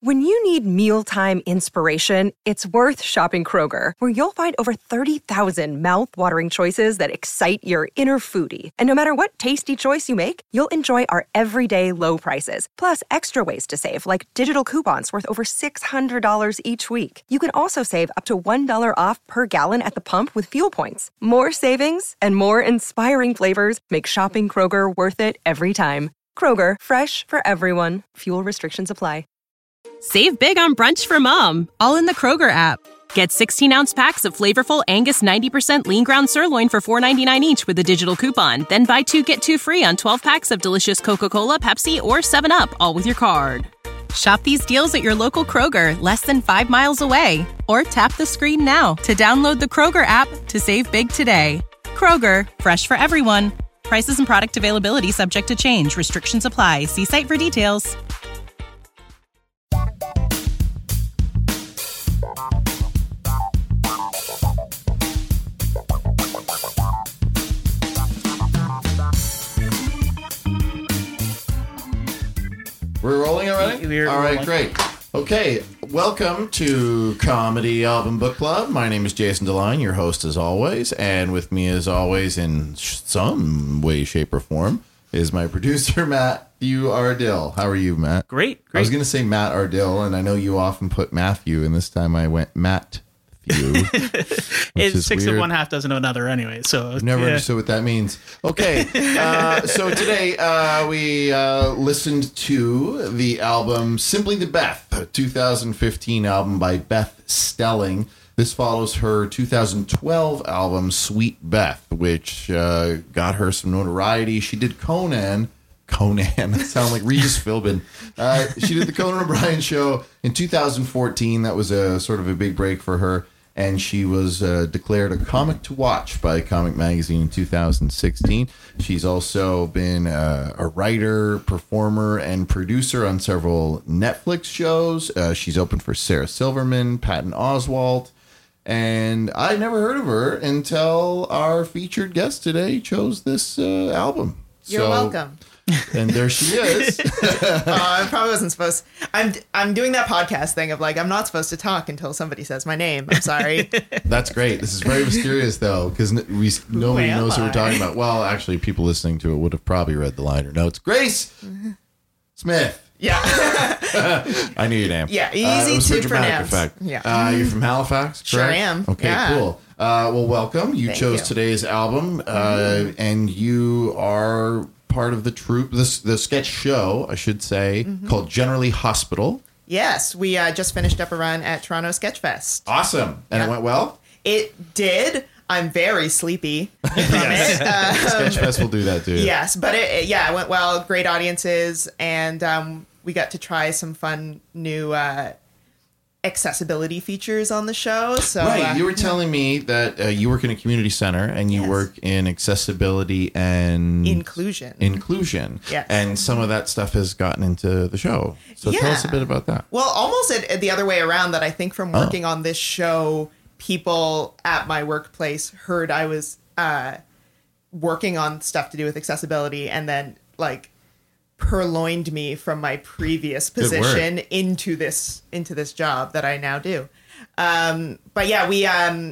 When you need mealtime inspiration, it's worth shopping Kroger, where you'll find over 30,000 mouth-watering choices that excite your inner foodie. And no matter what tasty choice you make, you'll enjoy our everyday low prices, plus extra ways to save, like digital coupons worth over $600 each week. You can also save up to $1 off per gallon at the pump with fuel points. More savings and more inspiring flavors make shopping Kroger worth it every time. Kroger, fresh for everyone. Fuel restrictions apply. Save big on brunch for mom, all in the Kroger app. Get 16-ounce packs of flavorful Angus 90% lean ground sirloin for $4.99 each with a digital coupon. Then buy 2, get 2 free on 12 packs of delicious Coca-Cola, Pepsi, or 7-Up, all with your card. Shop these deals at your local Kroger, less than 5 miles away. Or tap the screen now to download the Kroger app to save big today. Kroger, fresh for everyone. Prices and product availability subject to change. Restrictions apply. See site for details. We're rolling already? All right, great. Okay, welcome to Comedy Album Book Club. My name is Jason DeLine, your host as always, and with me as always in some way, shape, or form is my producer, Matthew Ardill. How are you, Matt? Great. I was going to say Matt Ardill, and I know you often put Matthew, and this time I went Matthew. It's 6 of one, half dozen of another anyway. So I've never understood what that means. Okay, so today we listened to the album Simply the Beth, a 2015 album by Beth Stelling. This follows her 2012 album Sweet Beth, which got her some notoriety. She did Conan. That sounds like Regis Philbin. She did the Conan O'Brien show in 2014. That was a sort of a big break for her. And she was declared a comic to watch by Comic Magazine in 2016. She's also been a writer, performer, and producer on several Netflix shows. She's opened for Sarah Silverman, Patton Oswalt, and I never heard of her until our featured guest today chose this album. You're welcome. And there she is. I probably wasn't supposed to. I'm doing that podcast thing of like, I'm not supposed to talk until somebody says my name. I'm sorry. That's great. This is very mysterious, though, because nobody knows who we're talking about. Well, actually, people listening to it would have probably read the liner notes. Grace Smith. Yeah. I knew your name. Yeah, easy to pronounce. Effect. Yeah. You're from Halifax, correct? Sure am. Okay, yeah. cool. Well, welcome. You chose today's album, and you are part of the troupe, the sketch show, I should say, called Generally Hospital. Yes, we just finished up a run at Toronto Sketch Fest. Awesome. And it went well? It did. I'm very sleepy from it. Sketch Fest will do that too. Yes, but it went well. Great audiences, and we got to try some fun new accessibility features on the show. So right, you were telling me that you work in a community center and you work in accessibility and inclusion. Yes. And some of that stuff has gotten into the show. So tell us a bit about that. Well, almost the other way around, that I think from working on this show, people at my workplace heard I was working on stuff to do with accessibility, and then like purloined me from my previous position into this job that I now do. But yeah, we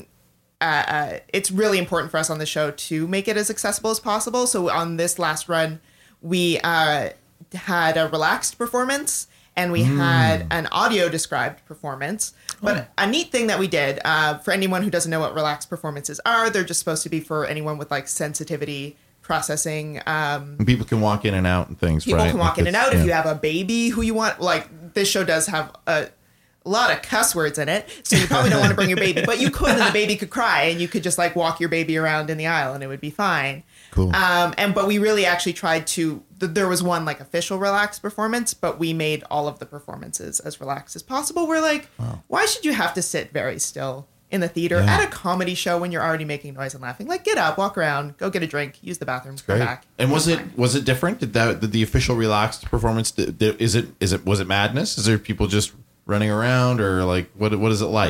it's really important for us on the show to make it as accessible as possible. So on this last run, we had a relaxed performance and we had an audio described performance. But a neat thing that we did, for anyone who doesn't know what relaxed performances are, they're just supposed to be for anyone with like sensitivity processing. And people can walk in and out and things, people right? Can walk in and out. If you have a baby who you want, like this show does have a lot of cuss words in it, so you probably don't want to bring your baby, but you could, and the baby could cry, and you could just like walk your baby around in the aisle and it would be fine. Cool. But we really actually tried to, there was one like official relaxed performance, but we made all of the performances as relaxed as possible. We're like, why should you have to sit very still in the theater at a comedy show when you're already making noise and laughing? Like, get up, walk around, go get a drink, use the bathroom, come back. And was it different? Did the official relaxed performance? Was it madness? Is there people just running around, or like what is it like?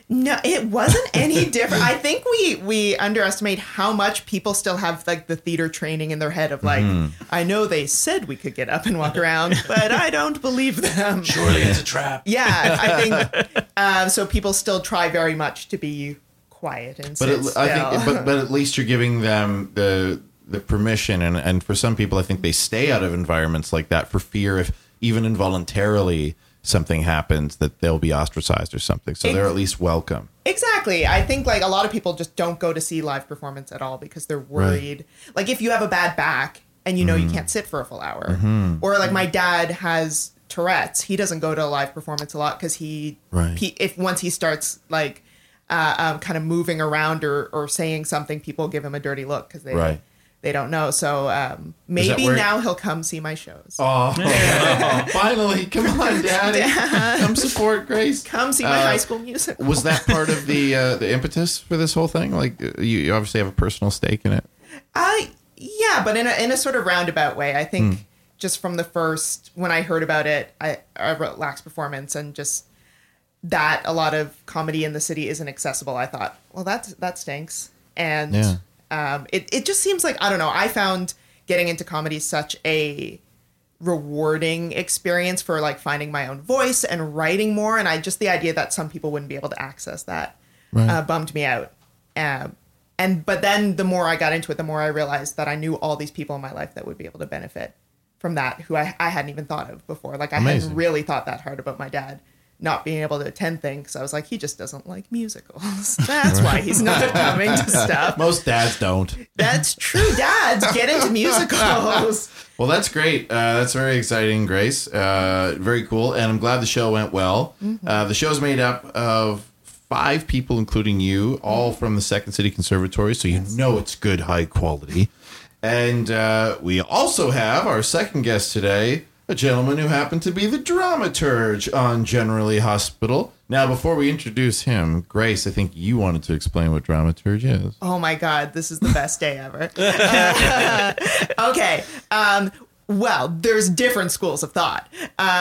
No, it wasn't any different. I think we underestimate how much people still have like the theater training in their head of like, I know they said we could get up and walk around, but I don't believe them. Surely it's a trap. Yeah, I think so. People still try very much to be quiet and sit still. I think, but at least you're giving them the permission, and for some people, I think they stay out of environments like that for fear if even involuntarily something happens that they'll be ostracized or something. So they're at least welcome. Exactly. I think like a lot of people just don't go to see live performance at all because they're worried. Right. Like if you have a bad back and you know you can't sit for a full hour, or like my dad has Tourette's, he doesn't go to a live performance a lot because if once he starts like kind of moving around or saying something, people give him a dirty look because they don't know. So maybe now he'll come see my shows. Oh, finally. Come on, Daddy. Come support Grace. Come see my High School Musical. Was that part of the impetus for this whole thing? Like, you obviously have a personal stake in it. Yeah, but in a sort of roundabout way. I think just from the first, when I heard about it, I wrote Lax Performance, and just that a lot of comedy in the city isn't accessible. I thought, well, that stinks. And it just seems like, I don't know, I found getting into comedy such a rewarding experience for like finding my own voice and writing more. And the idea that some people wouldn't be able to access that bummed me out. But then the more I got into it, the more I realized that I knew all these people in my life that would be able to benefit from that, who I hadn't even thought of before. Like I hadn't really thought that hard about my dad not being able to attend things. I was like, he just doesn't like musicals. That's why he's not coming to stuff. Most dads don't. That's true. Dads, get into musicals. Well, that's great. That's very exciting, Grace. Very cool. And I'm glad the show went well. The show's made up of 5 people, including you, all from the Second City Conservatory. So you know it's good, high quality. And we also have our second guest today, a gentleman who happened to be the dramaturge on Generally Hospital. Now, before we introduce him, Grace, I think you wanted to explain what dramaturge is. Oh my God, this is the best day ever. Okay. Well, there's different schools of thought.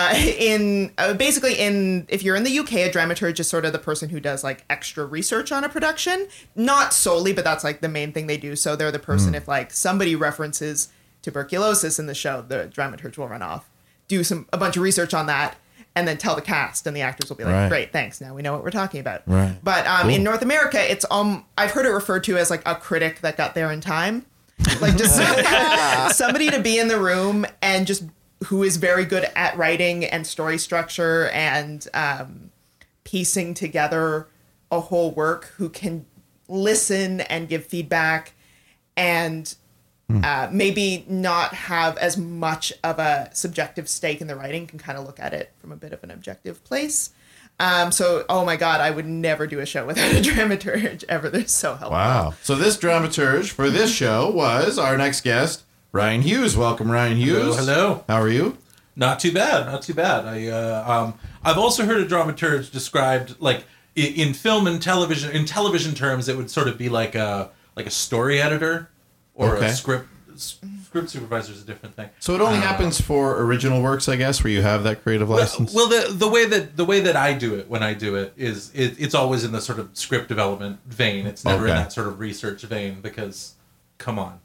If you're in the UK, a dramaturge is sort of the person who does like extra research on a production. Not solely, but that's like the main thing they do. So they're the person if like somebody references tuberculosis in the show, the dramaturge will run off, do a bunch of research on that, and then tell the cast, and the actors will be like, great, thanks, now we know what we're talking about. Right. But in North America, it's I've heard it referred to as like a critic that got there in time. Like just somebody to be in the room and just who is very good at writing and story structure and piecing together a whole work, who can listen and give feedback and maybe not have as much of a subjective stake in the writing, can kind of look at it from a bit of an objective place. So, oh my God, I would never do a show without a dramaturge ever. They're so helpful. Wow. So this dramaturge for this show was our next guest, Ryan Hughes. Welcome, Ryan Hughes. Hello. How are you? Not too bad. I've also heard a dramaturge described like in film and television. In television terms, it would sort of be like a story editor or a script supervisor is a different thing. So it only happens for original works, I guess, where you have that creative license. Well, the way that I do it when I do it is it's always in the sort of script development vein. It's never in that sort of research vein because, come on.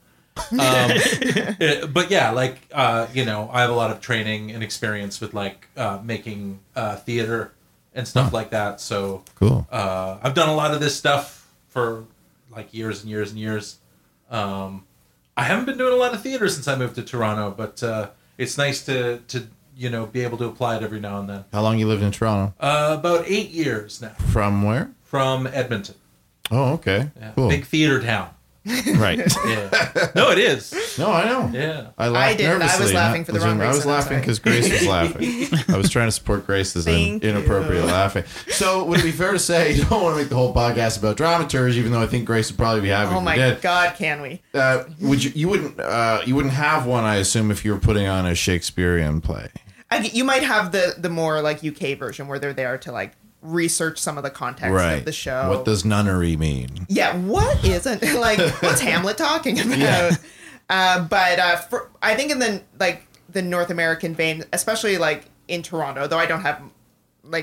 But yeah, like I have a lot of training and experience with like making theater and stuff like that. So cool. I've done a lot of this stuff for like years and years and years. I haven't been doing a lot of theater since I moved to Toronto, but it's nice to be able to apply it every now and then. How long you lived in Toronto? About 8 years now. From where? From Edmonton. Oh, okay. Yeah. Cool. Big theater town. Right. Yeah. No, it is. No, I know. Yeah. I laughed didn't. I was laughing for the wrong reason. I was laughing because Grace was laughing. I was trying to support Grace's inappropriate laughing. So would it be fair to say you don't want to make the whole podcast about dramaturge, even though I think Grace would probably be happy. Oh my God, can we? Would you wouldn't have one, I assume, if you were putting on a Shakespearean play. You might have the more like UK version where they're there to like research some of the context of the show. What does nunnery mean? Yeah, what isn't like what's Hamlet talking about? Yeah. But I think in the North American vein, especially like in Toronto, though I don't have like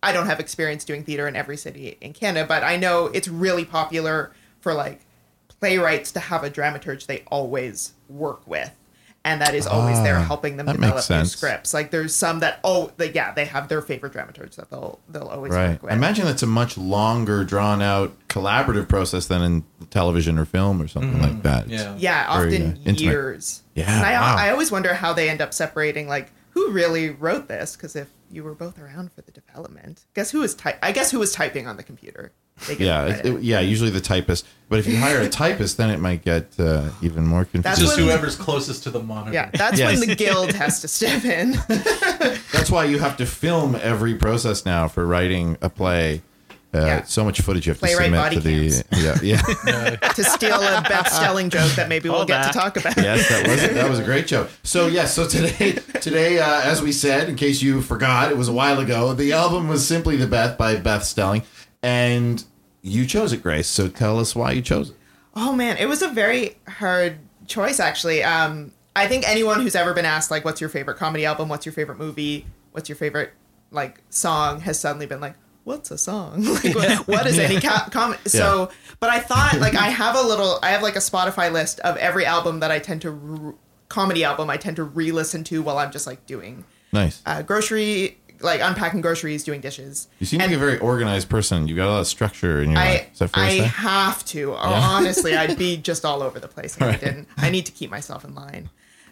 I don't have experience doing theater in every city in Canada, but I know it's really popular for like playwrights to have a dramaturge they always work with. And that is always there helping them that develop makes new sense. scripts. Like there's some that they have their favorite dramaturge that they'll always Right. work with. I imagine that's a much longer, drawn out, collaborative process than in television or film or something like that. Yeah. Yeah, Very, often intimate. years. Yeah, And wow. I always wonder how they end up separating, like, who really wrote this? Because if you were both around for the development, I guess who was typing on the computer? They get Yeah, credit. usually the typist. But if you hire a typist, then it might get even more confusing. That's Just when- whoever's closest to the monitor. Yeah, that's Yes. when the guild has to step in. That's why you have to film every process now for writing a play. Yeah. So much footage you have to Playwright submit body to the cams. yeah. To steal a Beth Stelling joke that maybe we'll Call get to back. talk about. Yes, that was a great joke. So so today, as we said, in case you forgot, it was a while ago. The album was Simply the Beth by Beth Stelling, and you chose it, Grace. So tell us why you chose it. Oh man, it was a very hard choice actually. I think anyone who's ever been asked like, "What's your favorite comedy album? What's your favorite movie? What's your favorite like song?" has suddenly been like, "What's a song? Like, what is any comedy?" So, but I thought like I have like a Spotify list of every album that I tend to comedy album I tend to re-listen to while I'm just like doing Nice. grocery, like unpacking groceries, doing dishes. You seem like a very organized person. You've got a lot of structure in your life. Is that fair to I say? have to. Honestly, I'd be just all over the place if I didn't. I need to keep myself in line.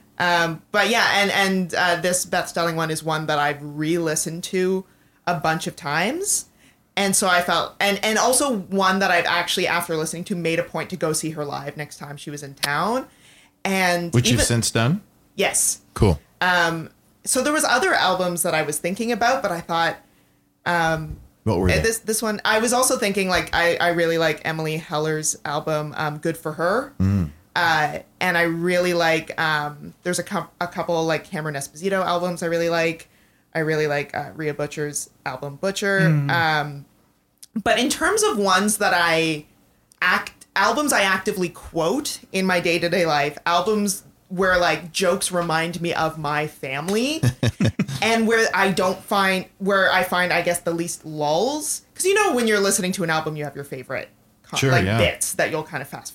But yeah, and this Beth Stelling one is one that I've re-listened to a bunch of times. And so I felt, and also one that I've actually, after listening to, made a point to go see her live next time she was in town. And Which you've since done? Yes. Cool. So there was other albums that I was thinking about, but I thought, What were they? this one, I was also thinking like I really like Emily Heller's album, Good for Her. And I really like there's a couple like Cameron Esposito albums I really like. I really like Rhea Butcher's album Butcher. But in terms of ones that albums I actively quote in my day-to-day life, albums where like jokes remind me of my family and where I find I guess the least lulls, because you know when you're listening to an album you have your favorite bits that you'll kind of fast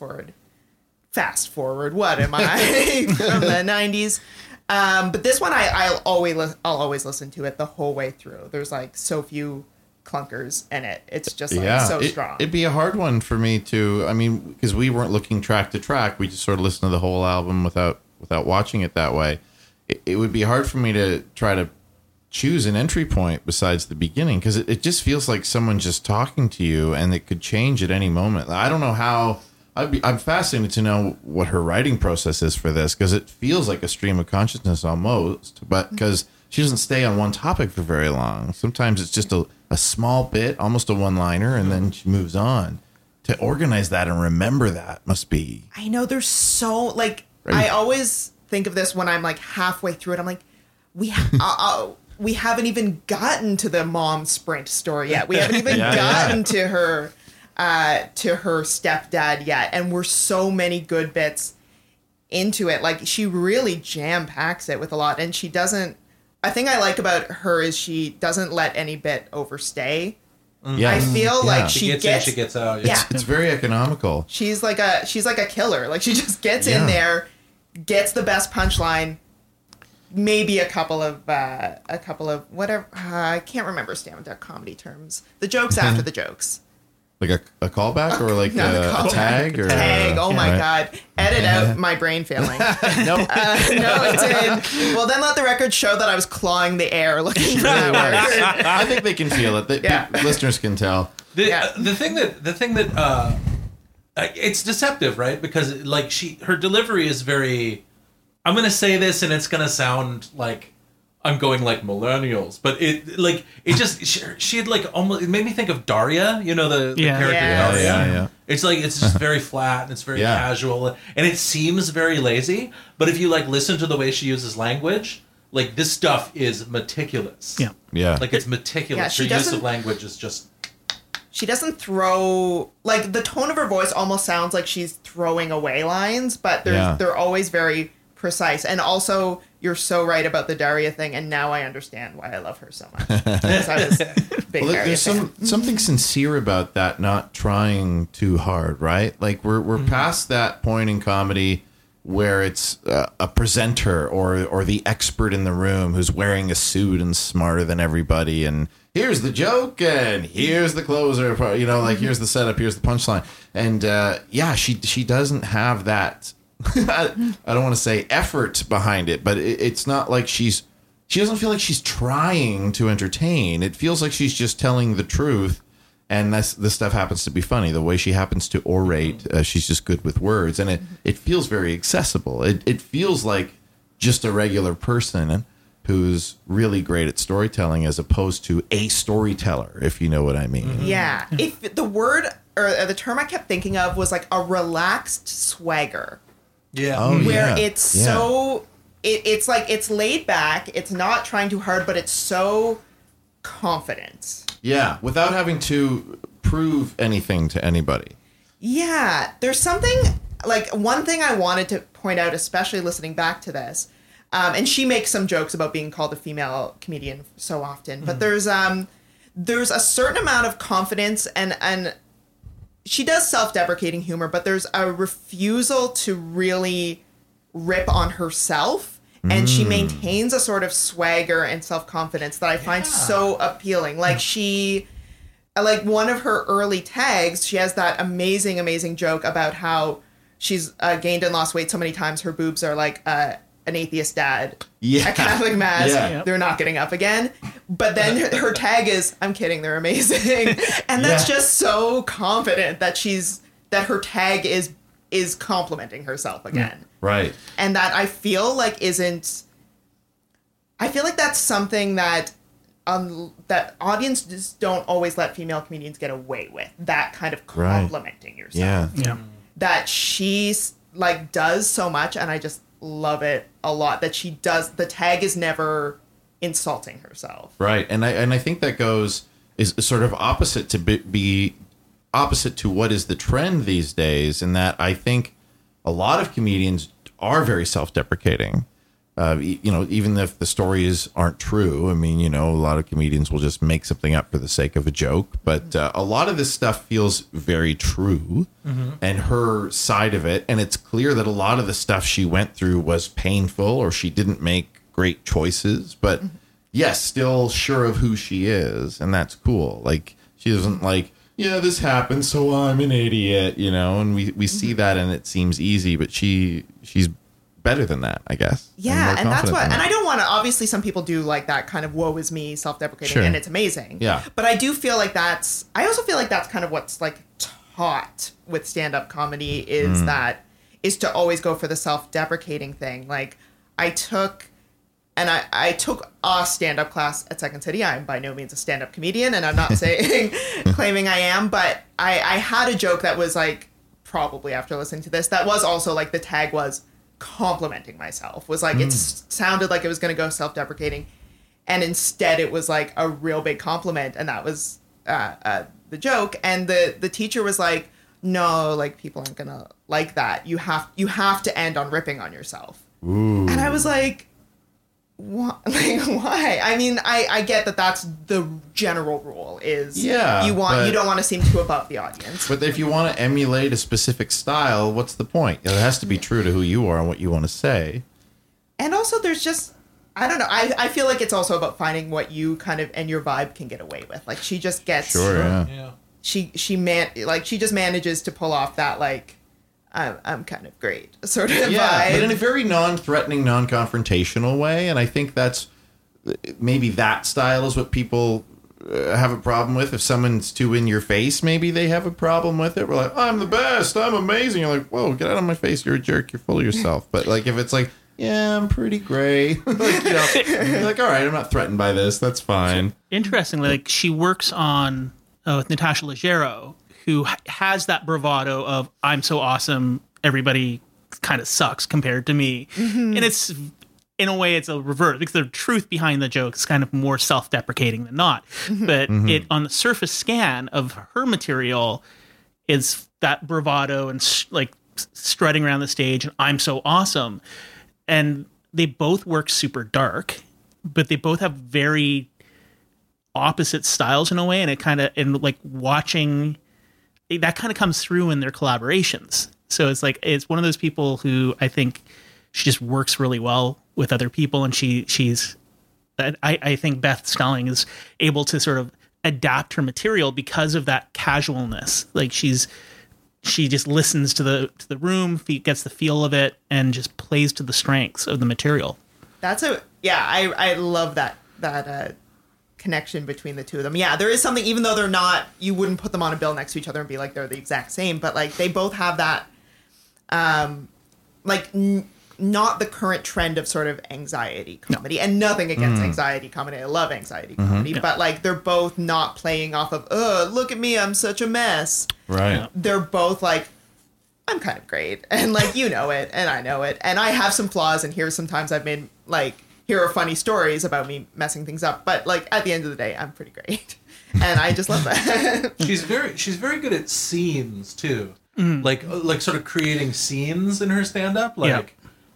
forward what am I from the 90s, but this one I'll always listen to it the whole way through. There's like so few clunkers in it. It's just like so strong. It'd be a hard one for me to, I mean, because we weren't looking track to track. We just sort of listened to the whole album without watching it that way. It would be hard for me to try to choose an entry point besides the beginning, because it just feels like someone just talking to you and it could change at any moment. I don't know how. I'm fascinated to know what her writing process is for this, because it feels like a stream of consciousness almost, but because she doesn't stay on one topic for very long. Sometimes it's just a small bit, almost a one-liner, and then she moves on. To organize that and remember that must be... I know, there's so, like, I always think of this when I'm like halfway through it. I'm like, we haven't even gotten to the mom sprint story yet. We haven't even gotten to her stepdad yet, and we're so many good bits into it. Like, she really jam packs it with a lot, and she doesn't. I think I like about her is she doesn't let any bit overstay. Yeah, I feel like She gets in, she gets out. Yeah. It's very economical. She's like a killer. Like, she just gets in there, gets the best punchline, maybe a couple of whatever. I can't remember stand-up comedy terms. The jokes after the jokes. Like a callback or like Not a a callback. tag? Or Tag. Oh my Right. God. Edit out my brain failing. No. No, it did. Well, then let the record show that I was clawing the air looking for that word. I think they can feel it. Listeners can tell. The thing that it's deceptive, right? Because like her delivery is very. I'm gonna say this, and it's gonna sound like I'm going like millennials, but she had like almost, it made me think of Daria, you know, the character Daria. Yeah. It's like, it's just very flat and it's very casual and it seems very lazy, but if you like listen to the way she uses language, like this stuff is meticulous. Yeah. Like it's meticulous. Her use of language is just. She doesn't throw, like, the tone of her voice almost sounds like she's throwing away lines, but they're always very precise. And also, you're so right about the Daria thing, and now I understand why I love her so much. Because I was a big Well, Daria there's fan. something sincere about that, not trying too hard, right? Like we're past that point in comedy where it's a presenter or the expert in the room who's wearing a suit and smarter than everybody, and here's the joke and here's the closer, like here's the setup, here's the punchline, and she doesn't have that. I don't want to say effort behind it, but it's not like she doesn't feel like she's trying to entertain. It feels like she's just telling the truth. And this stuff happens to be funny. The way she happens to orate, she's just good with words. And it feels very accessible. It feels like just a regular person who's really great at storytelling as opposed to a storyteller, if you know what I mean. Yeah. If the word or the term I kept thinking of was like a relaxed swagger. Yeah. Oh, Where yeah. it's Yeah. so... It's like it's laid back. It's not trying too hard, but it's so confident. Yeah, without having to prove anything to anybody. Yeah, there's something like one thing I wanted to point out, especially listening back to this, and she makes some jokes about being called a female comedian so often, but there's a certain amount of confidence and she does self-deprecating humor, but there's a refusal to really rip on herself. And she maintains a sort of swagger and self-confidence that I find so appealing. Like like one of her early tags, she has that amazing, amazing joke about how she's gained and lost weight so many times. Her boobs are like an atheist dad Yeah. at Catholic Mass. Yeah. They're not getting up again. But then her tag is, I'm kidding, they're amazing. And that's just so confident that her tag is complimenting herself again. Right. And that I feel like that's something that that audiences don't always let female comedians get away with, that kind of complimenting yourself. Yeah. Yeah. That she's like does so much, and I just love it a lot that she does. The tag is never insulting herself. Right. And I think that is sort of opposite to be opposite to what is the trend these days, in that I think a lot of comedians are very self-deprecating. Even if the stories aren't true. I mean, a lot of comedians will just make something up for the sake of a joke. But a lot of this stuff feels very true, and her side of it. And it's clear that a lot of the stuff she went through was painful, or she didn't make great choices. But yes, still sure of who she is. And that's cool. Like, she doesn't like, yeah, this happened, so I'm an idiot, and we see that and it seems easy, but she's better than that, I guess. Yeah, and that's confident what, than and that. I don't want to, obviously some people do like that kind of woe is me, self-deprecating, Sure. and it's amazing. Yeah. But I do feel like I also feel like that's kind of what's like taught with stand-up comedy is to always go for the self-deprecating thing. Like I took a stand-up class at Second City. I'm by no means a stand-up comedian, and I'm not claiming I am, but I had a joke that was like, probably after listening to this, that was also like the tag was complimenting myself, was like it sounded like it was going to go self-deprecating, and instead it was like a real big compliment, and that was the joke. And the teacher was like, no, like people aren't gonna like that. You have to end on ripping on yourself. Ooh. And I was like, what? Like, why? I mean, I get that that's the general rule is you don't want to seem too above the audience. But if you want to emulate a specific style, what's the point? It has to be true to who you are and what you want to say. And also there's just, I don't know, I feel like it's also about finding what you kind of and your vibe can get away with. Like she just gets Yeah. she just manages to pull off that like I'm kind of great sort of vibe. But in a very non-threatening, non-confrontational way. And I think that's maybe that style is what people have a problem with. If someone's too in your face, maybe they have a problem with it. We're like, I'm the best, I'm amazing. You're like, whoa, get out of my face, you're a jerk, you're full of yourself. But like if it's like, yeah, I'm pretty gray, like, you're like, all right, I'm not threatened by this, that's fine. Interestingly, like she works on with Natasha Leggero, who has that bravado of I'm so awesome, everybody kind of sucks compared to me. And it's, in a way, it's a reverse, because the truth behind the joke is kind of more self-deprecating than not. But it, on the surface scan of her material, is that bravado and like strutting around the stage and I'm so awesome. and they both work super dark, but they both have very opposite styles in a way, and it kind of, and like watching that kind of comes through in their collaborations. So it's like, it's one of those people who I think she just works really well with other people, and I think Beth Stelling is able to sort of adapt her material because of that casualness. Like she just listens to the room, gets the feel of it, and just plays to the strengths of the material. I love that connection between the two of them. Yeah, there is something, even though they're not, you wouldn't put them on a bill next to each other and be like they're the exact same, but like they both have that not the current trend of sort of anxiety comedy, and nothing against anxiety comedy. I love anxiety comedy, but like they're both not playing off of, oh, look at me, I'm such a mess. Right. They're both like, I'm kind of great, and like, you know it, and I know it, and I have some flaws, and sometimes I've made like, here are funny stories about me messing things up, but like at the end of the day, I'm pretty great, and I just love that. She's very good at scenes too, like sort of creating scenes in her stand-up, like.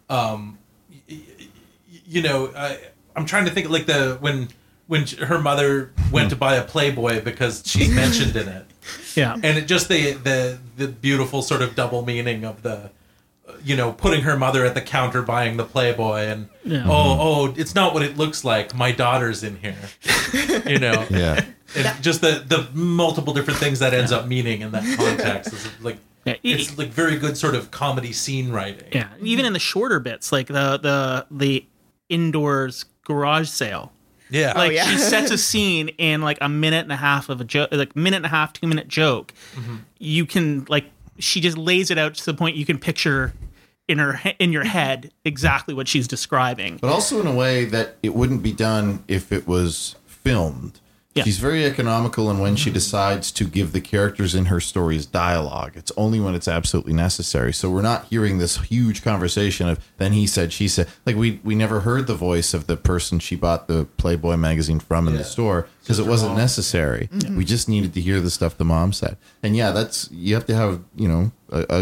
You know, I'm trying to think like when her mother went to buy a Playboy because she's mentioned in it. Yeah. And it just the beautiful sort of double meaning of the, you know, putting her mother at the counter buying the Playboy and oh, it's not what it looks like. My daughter's in here. You know. Yeah. And just the multiple different things that ends up meaning in that context is like. Yeah, it's like very good sort of comedy scene writing. Yeah, even in the shorter bits, like the indoors garage sale. Yeah, like she sets a scene in like a minute and a half of a joke, like minute and a half, 2 minute joke. Mm-hmm. You can like she just lays it out to the point you can picture in your head exactly what she's describing, but also in a way that it wouldn't be done if it was filmed. Yeah. She's very economical, and when she decides to give the characters in her stories dialogue, it's only when it's absolutely necessary. So we're not hearing this huge conversation of then he said, she said. Like we never heard the voice of the person she bought the Playboy magazine from in the store because it wasn't necessary. Mm-hmm. We just needed to hear the stuff the mom said. And yeah, you have to have, you know,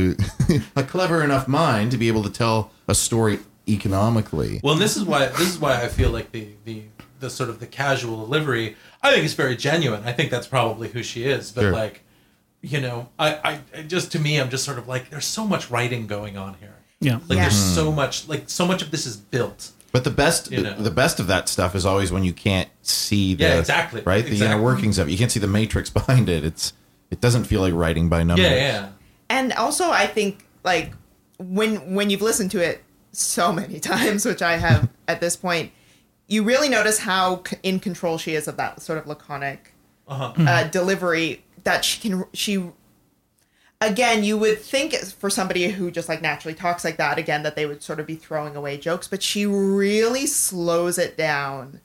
a clever enough mind to be able to tell a story economically. Well, and this is why I feel like the sort of the casual delivery, I think it's very genuine. I think that's probably who she is. But like, you know, I just, to me, I'm just sort of like, there's so much writing going on here. Yeah. Like there's so much of this is built. But the best of that stuff is always when you can't see the the inner workings of it. You can't see the matrix behind it. It doesn't feel like writing by numbers. Yeah. And also, I think like when you've listened to it so many times, which I have at this point, you really notice how in control she is of that sort of laconic delivery that she again, you would think for somebody who just like naturally talks like that, again, that they would sort of be throwing away jokes, but she really slows it down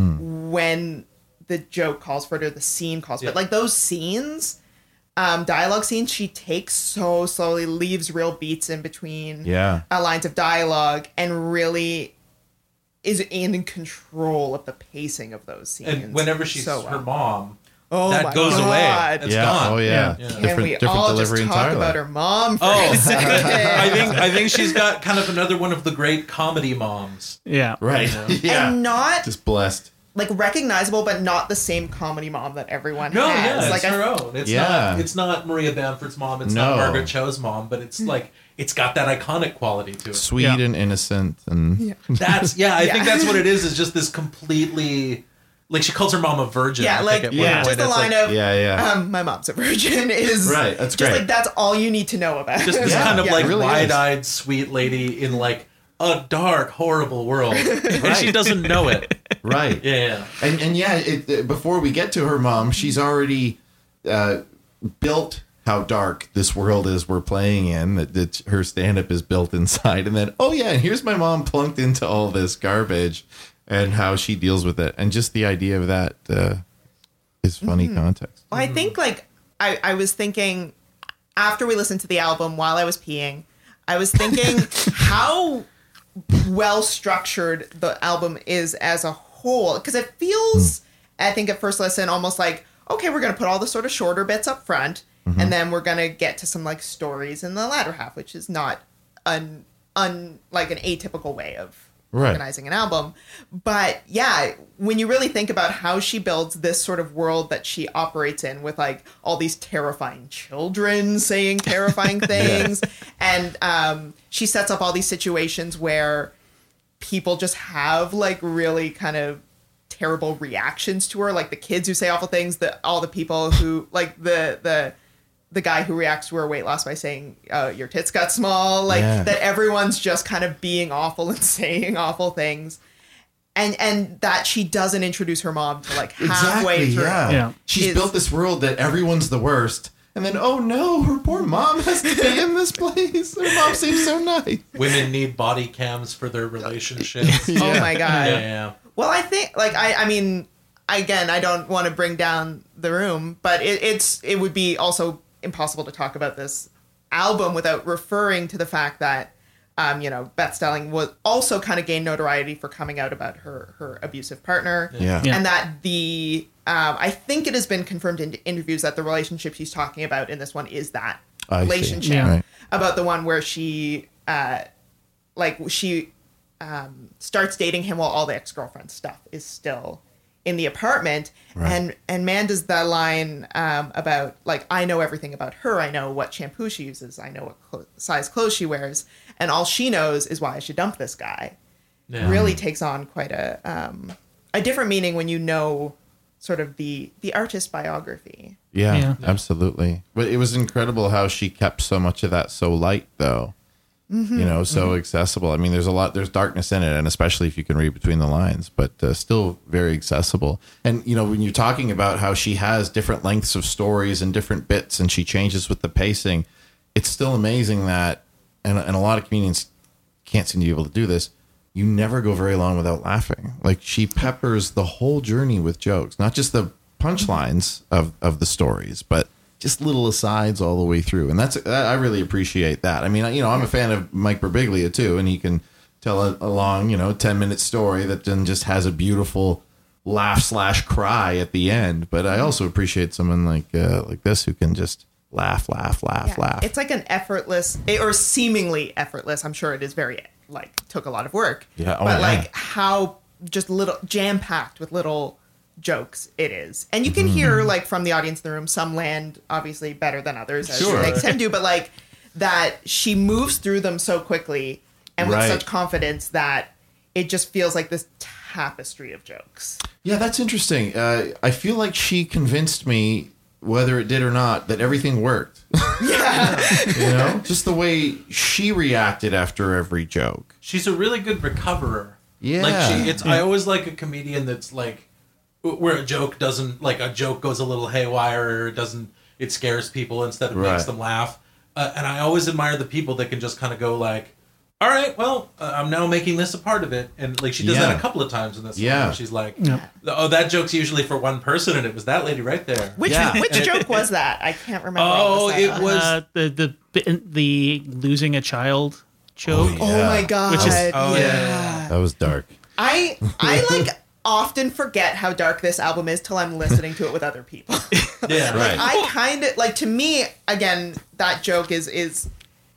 when the joke calls for it or the scene calls for it. Like those scenes, dialogue scenes, she takes so slowly, leaves real beats in between lines of dialogue, and really is in control of the pacing of those scenes. And whenever she's her mom, Oh that my goes God. away. It's gone. Oh yeah. Can we all just talk about her mom for a second? I think she's got kind of another one of the great comedy moms. Yeah. Right. You know? Yeah. And not just blessed. Like recognizable, but not the same comedy mom that everyone No, has. yeah, Like it's her own. It's not Maria Bamford's mom. It's not Margaret Cho's mom. But it's like it's got that iconic quality to it. Sweet and innocent, and that's I think that's what it is. Is just this completely. Like she calls her mom a virgin. Yeah, like just the line of my mom's a virgin is right. That's just great. like that's all you need to know about. Just this kind of like really wide-eyed sweet lady in like a dark, horrible world, and she doesn't know it. Right. Yeah. And before we get to her mom, she's already built how dark this world is we're playing in. That her stand-up is built inside, and then and here's my mom plunked into all this garbage. And how she deals with it. And just the idea of that is funny context. Well, I think, like, I was thinking, after we listened to the album while I was peeing, I was thinking how well-structured the album is as a whole. Because it feels, I think at first listen, almost like, okay, we're going to put all the sort of shorter bits up front, and then we're going to get to some, like, stories in the latter half, which is not like an atypical way of Right. organizing an album. But yeah, when you really think about how she builds this sort of world that she operates in with like all these terrifying children saying terrifying things, and she sets up all these situations where people just have like really kind of terrible reactions to her, like the kids who say awful things, all the people who like the guy who reacts to her weight loss by saying your tits got small, like that everyone's just kind of being awful and saying awful things, and that she doesn't introduce her mom to like halfway through. Yeah. She's built this world that everyone's the worst. And then, oh no, her poor mom has to be in this place. Her mom seems so nice. Women need body cams for their relationships. Oh my God. Yeah. Well, I think, like, I mean, again, I don't want to bring down the room, but it would be also impossible to talk about this album without referring to the fact that, Beth Stelling was also kind of gained notoriety for coming out about her abusive partner. Yeah. And that I think it has been confirmed in interviews that the relationship she's talking about in this one is that relationship. Yeah. Right. About the one where she starts dating him while all the ex-girlfriend stuff is still in the apartment. Right. And Man does that line about, like, I know everything about her. I know what shampoo she uses. I know what size clothes she wears. And all she knows is why I should dump this guy. Yeah. Really takes on quite a different meaning when you know sort of the artist biography. Yeah, absolutely. But it was incredible how she kept so much of that so light, though. Mm-hmm. So accessible. I mean, there's darkness in it, and especially if you can read between the lines, but still very accessible. And, when you're talking about how she has different lengths of stories and different bits, and she changes with the pacing, it's still amazing that, and a lot of comedians can't seem to be able to do this, you never go very long without laughing. Like, she peppers the whole journey with jokes, not just the punchlines of the stories, but just little asides all the way through. And I really appreciate that. I mean, I'm a fan of Mike Birbiglia too, and he can tell a long, 10-minute story that then just has a beautiful laugh/cry at the end. But I also appreciate someone like this who can just laugh. It's like an effortless, or seemingly effortless. I'm sure it is very, took a lot of work. Yeah. But how just little jam-packed with little jokes it is. And you can hear, from the audience in the room, some land obviously better than others, as they tend to, but that she moves through them so quickly and with such confidence that it just feels like this tapestry of jokes. Yeah, that's interesting. I feel like she convinced me, whether it did or not, that everything worked. Yeah. Just the way she reacted after every joke. She's a really good recoverer. Yeah. I always like a comedian that's where a joke goes a little haywire, or it scares people instead of makes them laugh. And I always admire the people that can just kind of go all right, well, I'm now making this a part of it. And she does that a couple of times in this one. Where she's like, oh, that joke's usually for one person, and it was that lady right there. Which joke was that? I can't remember. Oh, it was the losing a child joke. Oh my God. That was dark. I often forget how dark this album is till I'm listening to it with other people. Yeah, right. I kind of to me, again, that joke is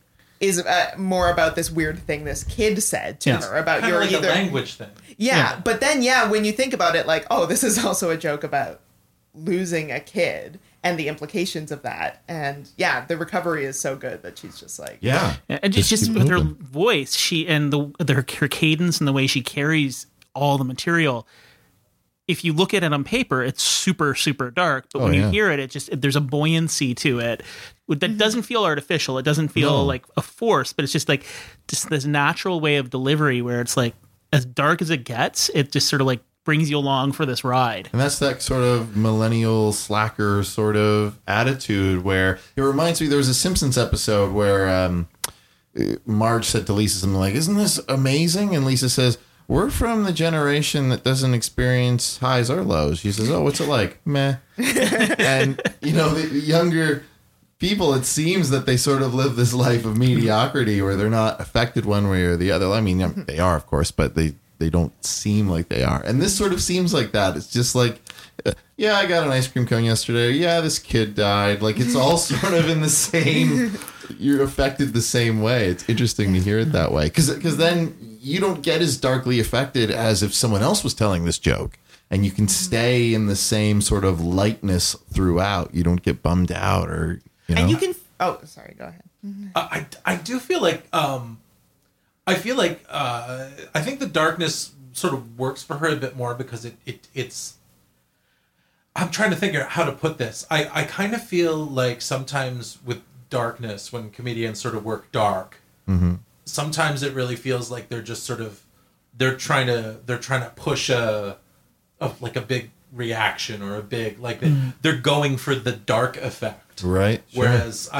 more about this weird thing this kid said to her about kind your of a language thing. Yeah, but then when you think about it, this is also a joke about losing a kid and the implications of that, and the recovery is so good that she's just and just with her voice, her cadence and the way she carries all the material. If you look at it on paper, it's super, super dark. But when you hear it, there's a buoyancy to it that doesn't feel artificial. It doesn't feel like a force, but it's just this natural way of delivery where it's as dark as it gets, it just sort of brings you along for this ride. And that's that sort of millennial slacker sort of attitude where it reminds me, there was a Simpsons episode where Marge said to Lisa something like, "Isn't this amazing?" And Lisa says, "We're from the generation that doesn't experience highs or lows." She says, "Oh, what's it like?" Meh. And, the younger people, it seems that they sort of live this life of mediocrity where they're not affected one way or the other. I mean, they are, of course, but they don't seem like they are. And this sort of seems like that. It's just I got an ice cream cone yesterday. Yeah, this kid died. It's all sort of in the same you're affected the same way. It's interesting to hear it that way. Because then you don't get as darkly affected as if someone else was telling this joke. And you can stay in the same sort of lightness throughout. You don't get bummed out or, you know. And you can... Oh, sorry. Go ahead. I do feel like I think the darkness sort of works for her a bit more because it's I'm trying to figure out how to put this. I kind of feel like sometimes with darkness, when comedians sort of work dark, sometimes it really feels like they're just sort of they're trying to push a big reaction or a big they're going for the dark effect, right? Sure. Whereas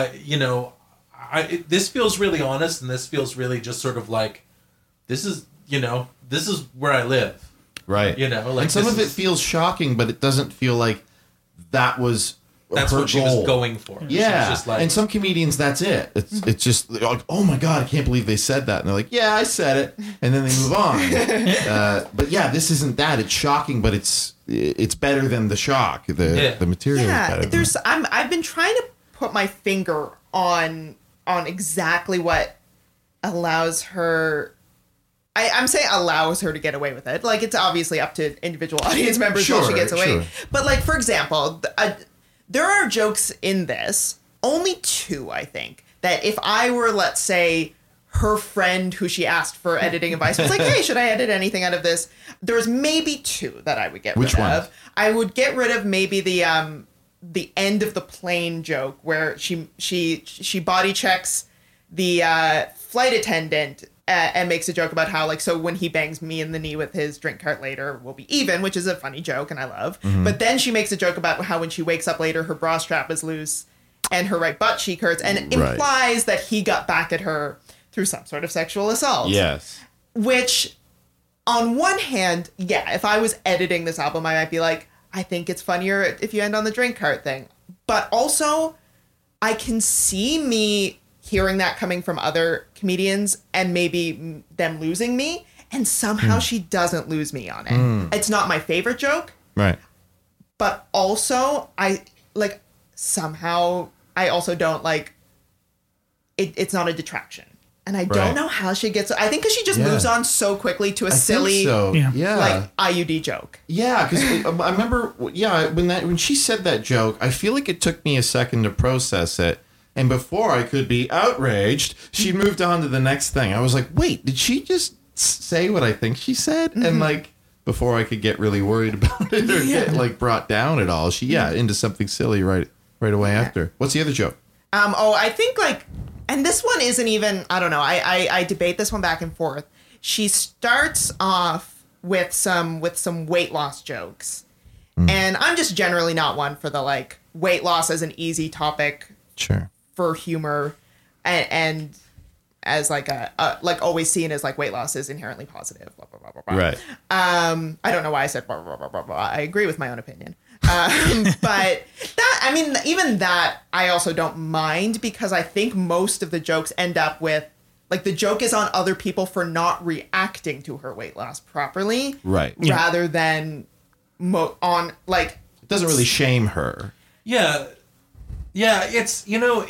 this feels really honest, and this feels really just sort of like this is where I live. Right. And some of it feels shocking, but it doesn't feel like that's her what she goal. was going for. Yeah. She was just like, and some comedians, that's it. It's just like, oh my God, I can't believe they said that. And they're like, yeah, I said it. And then they move on. But yeah, this isn't that. It's shocking, but it's better than the shock. The material is better. I've been trying to put my finger on exactly what allows her... I'm saying allows her to get away with it. Like, it's obviously up to individual audience members how she gets away. Sure. But, like, for example, there are jokes in this, only 2, I think, that if I were, let's say, her friend who she asked for editing advice was like, hey, should I edit anything out of this? There's maybe 2 that I would get rid of. I would get rid of maybe the end of the plane joke where she body checks the flight attendant and makes a joke about how, like, so when he bangs me in the knee with his drink cart later, we'll be even, which is a funny joke and I love. But then she makes a joke about how when she wakes up later, her bra strap is loose and her right butt cheek hurts, and implies that he got back at her through some sort of sexual assault. Yes. Which, on one hand, yeah, if I was editing this album, I might be like, I think it's funnier if you end on the drink cart thing. But also, I can see me hearing that coming from other comedians and maybe them losing me, and somehow she doesn't lose me on it. It's not my favorite joke, Right. but also somehow I also don't like it. It's not a detraction, and I don't know how she gets. I think because she just moves on so quickly to a silly, like IUD joke. Yeah, because I remember, when she said that joke, I feel like it took me a second to process it. And before I could be outraged, she moved on to the next thing. I was like, wait, did she just say what I think she said? And like, before I could get really worried about it or get like brought down at all, she into something silly right away after. What's the other joke? I think like, and this one isn't even, I don't know. I debate this one back and forth. She starts off with some weight loss jokes. And I'm just generally not one for the like weight loss as an easy topic. Sure. For humor, and as like like always seen as like weight loss is inherently positive. Blah, blah, blah, blah, blah. Right. I don't know why I said blah, blah, blah, blah, blah. I agree with my own opinion. But that, I mean, even that I also don't mind, because I think most of the jokes end up with like the joke is on other people for not reacting to her weight loss properly, right? Rather than on like it doesn't really shame her. Yeah, it's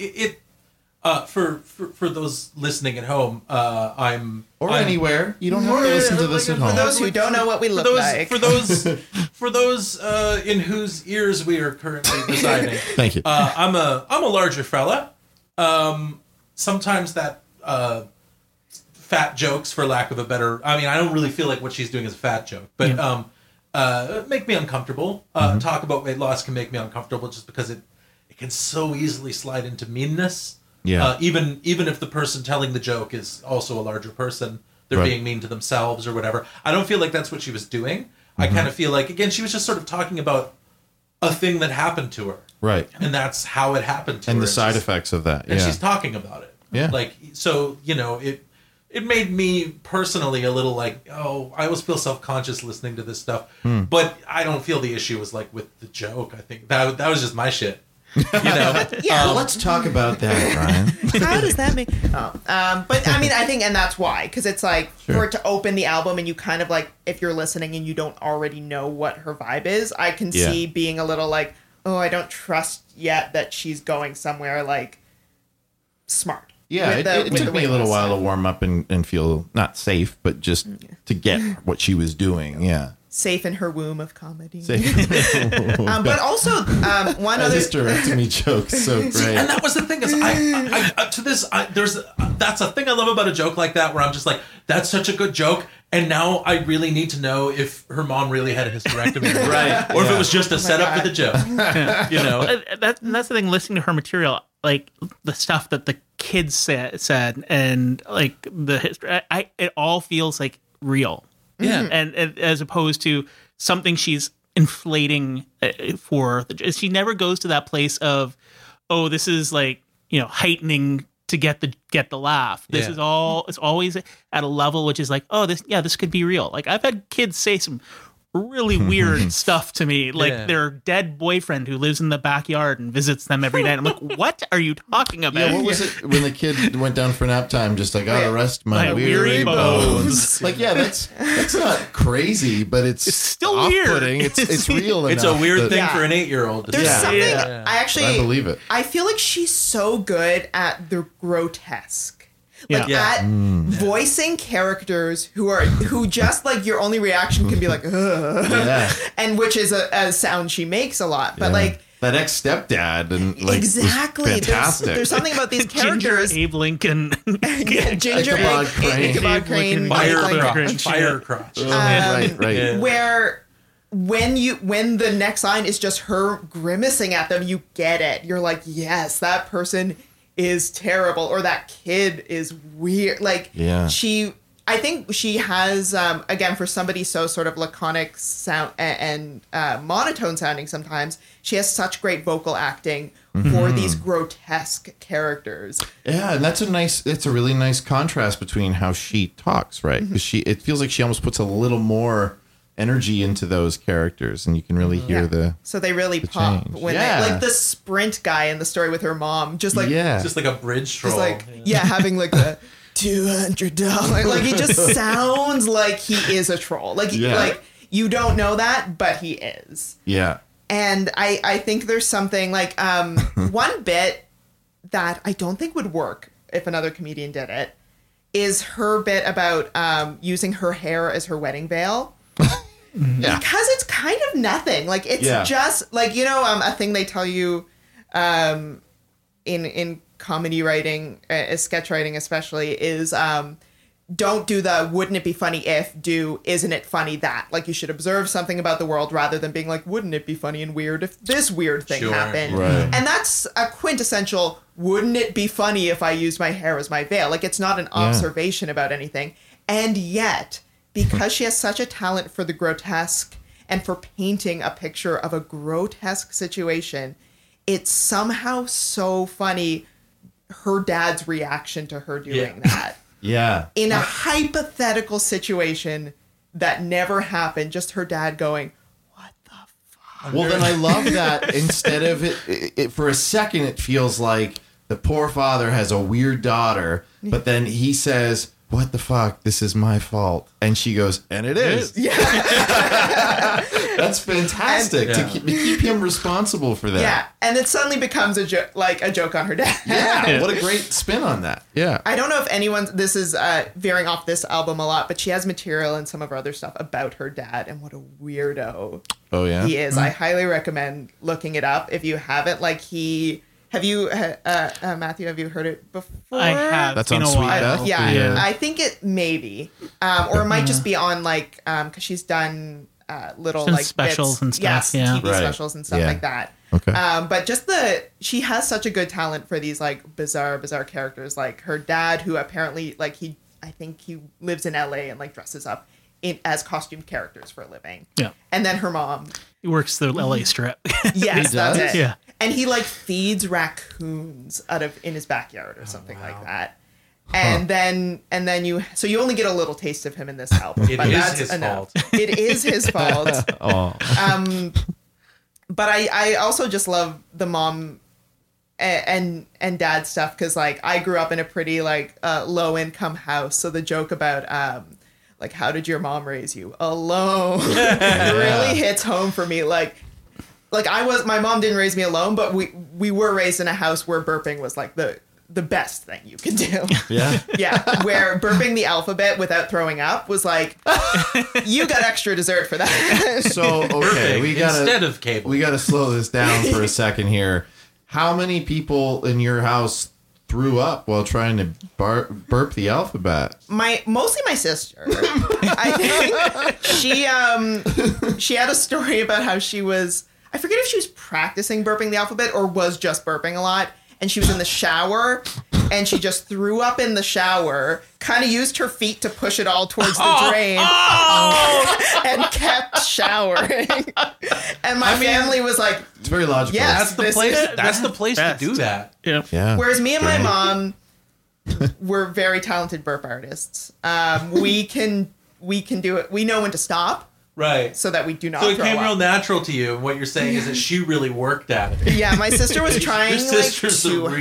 for those listening at home, I'm anywhere. You don't have to listen to this at home. For those who don't know what we look like, for those in whose ears we are currently residing. Thank you. I'm a larger fella. Sometimes that fat jokes, for lack of a better, I mean, I don't really feel like what she's doing is a fat joke, but make me uncomfortable. Talk about weight loss can make me uncomfortable just because it can so easily slide into meanness. Yeah. Even if the person telling the joke is also a larger person, they're being mean to themselves or whatever. I don't feel like that's what she was doing. I kind of feel like, again, she was just sort of talking about a thing that happened to her. Right. And that's how it happened to her. And the side effects of that. And she's talking about it. Yeah. Like, so, it made me personally a little like, oh, I always feel self-conscious listening to this stuff. But I don't feel the issue was like with the joke. I think that was just my shit. Let's talk about that, Brian. How does that make? But I mean, I think, and that's why, because it's like for it to open the album, and you kind of like, if you're listening and you don't already know what her vibe is, I can see being a little like, oh, I don't trust yet that she's going somewhere like smart. Yeah, with it with took the me way a little it was while said. to warm up and feel not safe, but just to get what she was doing. Yeah. Safe in her womb of comedy. Safe. But also, one other. This hysterectomy joke so great. And that was the thing is, that's a thing I love about a joke like that, where I'm just like, that's such a good joke, and now I really need to know if her mom really had a hysterectomy, Right, or if yeah. it was just a setup for God. the joke. You know, That's the thing. Listening to her material, like the stuff that the kids said, and like the history, it all feels like real. yeah. and as opposed to something she's inflating for. She never goes to that place of, oh, this is like, you know, heightening to get the laugh. This Yeah. is all. It's always at a level which is like, oh, this could be real. Like I've had kids say some really weird stuff to me, like Yeah. their dead boyfriend who lives in the backyard and visits them every night. I'm like, what are you talking about? Yeah, what was it when the kid went down for nap time? Just like, gotta rest my My weary weary bones. bones. Like, yeah, that's not crazy, but it's still weird. off-putting. It's real enough. It's a weird that- thing Yeah. for an 8-year-old. There's Yeah. something Yeah. I actually I believe it. I feel like she's so good at the grotesque. Like Yeah. at voicing characters who just like your only reaction can be like, ugh. Yeah. And which is a sound she makes a lot. But like that ex-stepdad and like exactly. was fantastic. There's something about these Ginger characters. Abe Lincoln. Yeah, Ginger Ichabod Egg- Crane. Ichabod Crane, Fire like, crotch. Fire crotch. right. Yeah. where when the next line is just her grimacing at them, you get it. You're like, yes, that person is terrible, or that kid is weird. Like, Yeah. I think she has, again, for somebody so sort of laconic sound and monotone sounding sometimes, she has such great vocal acting for these grotesque characters. Yeah, and that's a really nice contrast between how she talks, right? Because it feels like she almost puts a little more energy into those characters, and you can really hear the So they really pop change. when Yeah. they, like the sprint guy in the story with her mom, just like, yeah. It's just like a bridge troll. just like, yeah, having like the $200. Like he just sounds like he is a troll. Like, Yeah. like you don't know that, but he is. yeah. And I think there's something like one bit that I don't think would work if another comedian did it is her bit about using her hair as her wedding veil. Yeah. Because it's kind of nothing. Like it's Yeah. just like, you know, a thing they tell you in comedy writing, sketch writing especially, is don't do the wouldn't it be funny if, do isn't it funny that. Like you should observe something about the world rather than being like, wouldn't it be funny and weird if this weird thing Sure. happened. Right. And that's a quintessential wouldn't it be funny if I used my hair as my veil. Like it's not an observation about anything. And yet, because she has such a talent for the grotesque and for painting a picture of a grotesque situation, it's somehow so funny her dad's reaction to her doing that. Yeah. In a hypothetical situation that never happened, just her dad going, what the fuck? Well, then I love that instead of it for a second, it feels like the poor father has a weird daughter, but then he says, what the fuck? This is my fault. And she goes, and it is. Yeah. That's fantastic to keep him responsible for that. Yeah. And it suddenly becomes a joke on her dad. Yeah. What a great spin on that. Yeah. I don't know if this is veering off this album a lot, but she has material and some of her other stuff about her dad, and what a weirdo Oh, yeah. he is. I highly recommend looking it up if you haven't. Have you, Matthew, have you heard it before? I have. That's It's been on a Sweet while. Beth? Yeah, Yeah. I think it maybe, or it might just be on like, because she's done little Some like specials bits, and stuff, yes, yeah. TV Right. specials and stuff Yeah. like that. Okay. But just she has such a good talent for these like bizarre characters. Like her dad, who apparently like I think he lives in LA and like dresses up as costume characters for a living. Yeah. And then her mom. He works the LA strip. Yes, that's does? it. Yeah. And he like feeds raccoons in his backyard or something like that. And then you only get a little taste of him in this album. It but is that's his enough. fault. It is his fault. But I also just love the mom and dad stuff, because like I grew up in a pretty like low income house, so the joke about like how did your mom raise you? Alone. really hits home for me. Like my mom didn't raise me alone, but we were raised in a house where burping was like the the best thing you can do. Yeah. Yeah, where burping the alphabet without throwing up was like, you got extra dessert for that. So okay, instead of cable. we gotta slow this down for a second here. How many people in your house threw up while trying to burp the alphabet? Mostly my sister. I think she had a story about how she was, I forget if she was practicing burping the alphabet or was just burping a lot, and she was in the shower and she just threw up in the shower, kind of used her feet to push it all towards the drain, and kept showering. And my family was like, It's very logical. yes, That's the place to do that. Yeah. Yeah. whereas me and my Right. mom were very talented burp artists. We can do it. We know when to stop Right. so that we do not So it throw came up. real natural to you, and what you're saying is that she really worked at it. Yeah, my sister was trying Your sister's like the too real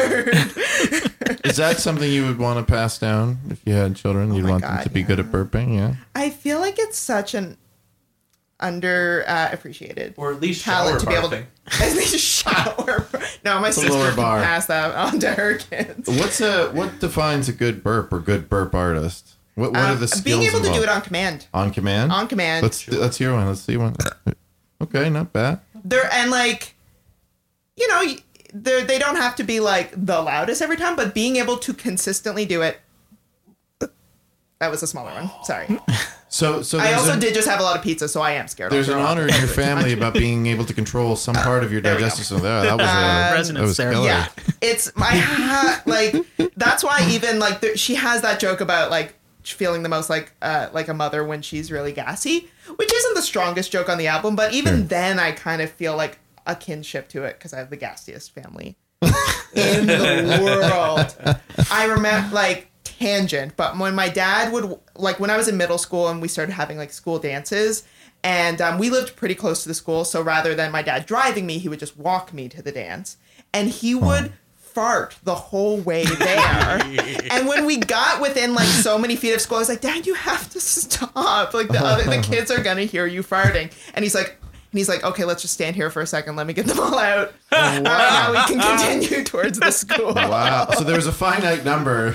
hard. Is that something you would want to pass down if you had children? You'd my want them God, to be good at burping, yeah? I feel like it's such an under appreciated Or at least shower talent to be able barfing. to at least shower. No, my sister lower can bar. pass that on to her kids. What defines a good burp or good burp artist? What are the skills Being able to do involved? it on command. On command? On command. Let's hear one. Let's see one. Okay, not bad. There and like, you know, they don't have to be like the loudest every time, but being able to consistently do it. That was a smaller one. Sorry. So I there's also an- did just have a lot of pizza, so I am scared. There's I'll an throw up. honor in your family about being able to control some part of your There we go. digestive system. That was that Resonance was there. killer. Yeah, it's my like. That's why even like she has that joke about like feeling the most like a mother when she's really gassy, which isn't the strongest joke on the album, but even Sure. then I kind of feel like a kinship to it because I have the gassiest family in the world. I remember like tangent, but when my dad would like when I was in middle school and we started having like school dances. And we lived pretty close to the school, so rather than my dad driving me, he would just walk me to the dance. And he would fart the whole way there. And when we got within like so many feet of school, I was like, Dad, you have to stop. Like the kids are gonna hear you farting. And he's like, okay, let's just stand here for a second. Let me get them all out. Now we can continue towards the school. Wow. So there's a finite number.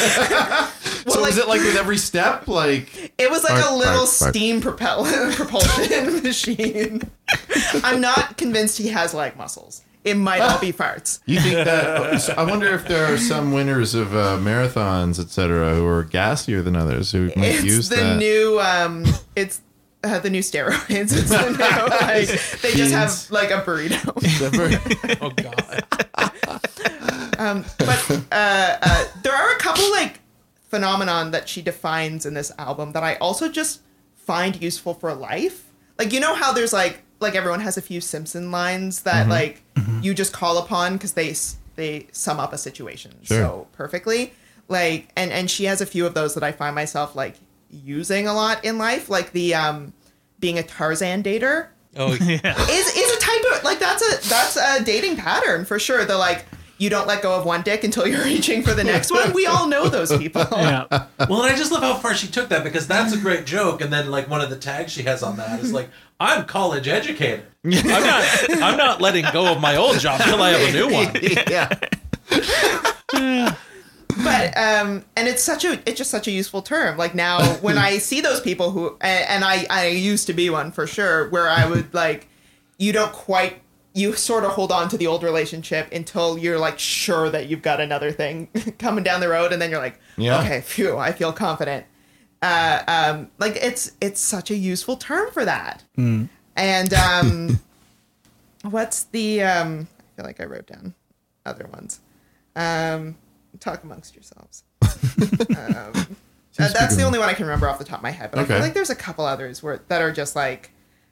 So like- is it like with every step? Like It was like Fart, a little fart, fart. steam propulsion machine. I'm not convinced he has leg muscles. It might all be farts. you think that? So I wonder if there are some winners of marathons, etc., who are gassier than others who might It's use the that. new it's the new steroids. It's the new, like, they just have like a burrito. Oh God. But there are a couple like phenomenon that she defines in this album that I also just find useful for life. Like, you know how there's like everyone has a few Simpson lines that like you just call upon because they sum up a situation so perfectly. Like, and she has a few of those that I find myself like using a lot in life, like the being a Tarzan dater Oh, is a type of like that's a dating pattern for sure. The like you don't let go of one dick until you're reaching for the next one. We all know those people. Yeah. well, and I just love how far she took that because that's a great joke. And then like one of the tags she has on that is like, "I'm college educated. I'm not letting go of my old job till I have a new one." Yeah. But and it's just such a useful term. Like now when I see those people who and I used to be one for sure, where I would like you sort of hold on to the old relationship until you're like sure that you've got another thing coming down the road, and then you're like, Yeah. okay, phew, I feel confident. Like it's such a useful term for that. And what's the I feel like I wrote down other ones. Talk amongst yourselves. That's the only one I can remember off the top of my head, but I feel Okay. like there's a couple others that are just like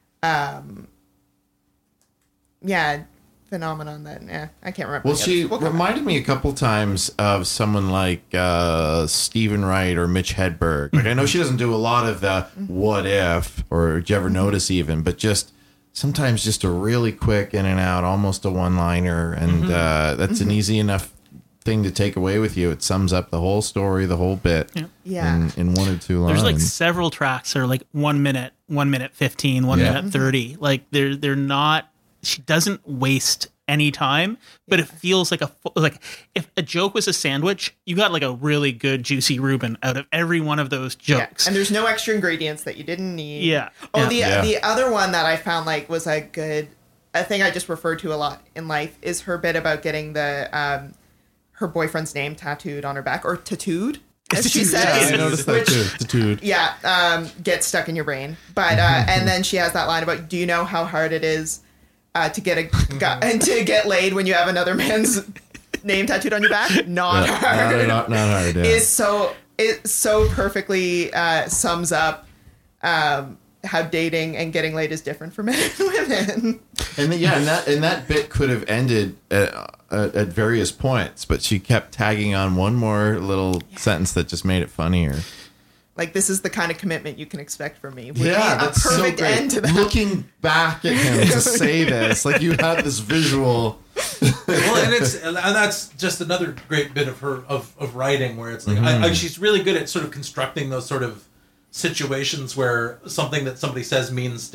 phenomenon that I can't remember. Well, the she others. We'll come back. reminded me a couple times of someone like Stephen Wright or Mitch Hedberg. Like, I know she doesn't do a lot of the what if or did you ever notice even, but just sometimes just a really quick in and out, almost a one-liner, and that's an easy enough thing to take away with you. It sums up the whole story, the whole bit Yeah. in 1 or 2 lines. There's like several tracks that are like 1 minute, 1 minute 15, 1 minute 30. Like they're not. She doesn't waste anytime, but it feels like like if a joke was a sandwich, you got like a really good juicy Reuben out of every one of those jokes. And there's no extra ingredients that you didn't need. Yeah. Oh, Yeah. the other one that I found like was a thing I just referred to a lot in life is her bit about getting the her boyfriend's name tattooed on her back, or tattooed, as she says. I noticed that too. Tattooed. Yeah, gets stuck in your brain. But and then she has that line about, do you know how hard it is to get a guy and to get laid when you have another man's name tattooed on your back? Not hard. Not hard. Yeah. It so perfectly sums up how dating and getting laid is different for men and women. And that bit could have ended at various points, but she kept tagging on one more little sentence that just made it funnier. Like, this is the kind of commitment you can expect from me. Would Yeah, be a that's perfect so great. end to that. Looking back at him to say this, like you had this visual. Well, and that's just another great bit of her of writing where it's like she's really good at sort of constructing those sort of situations where something that somebody says means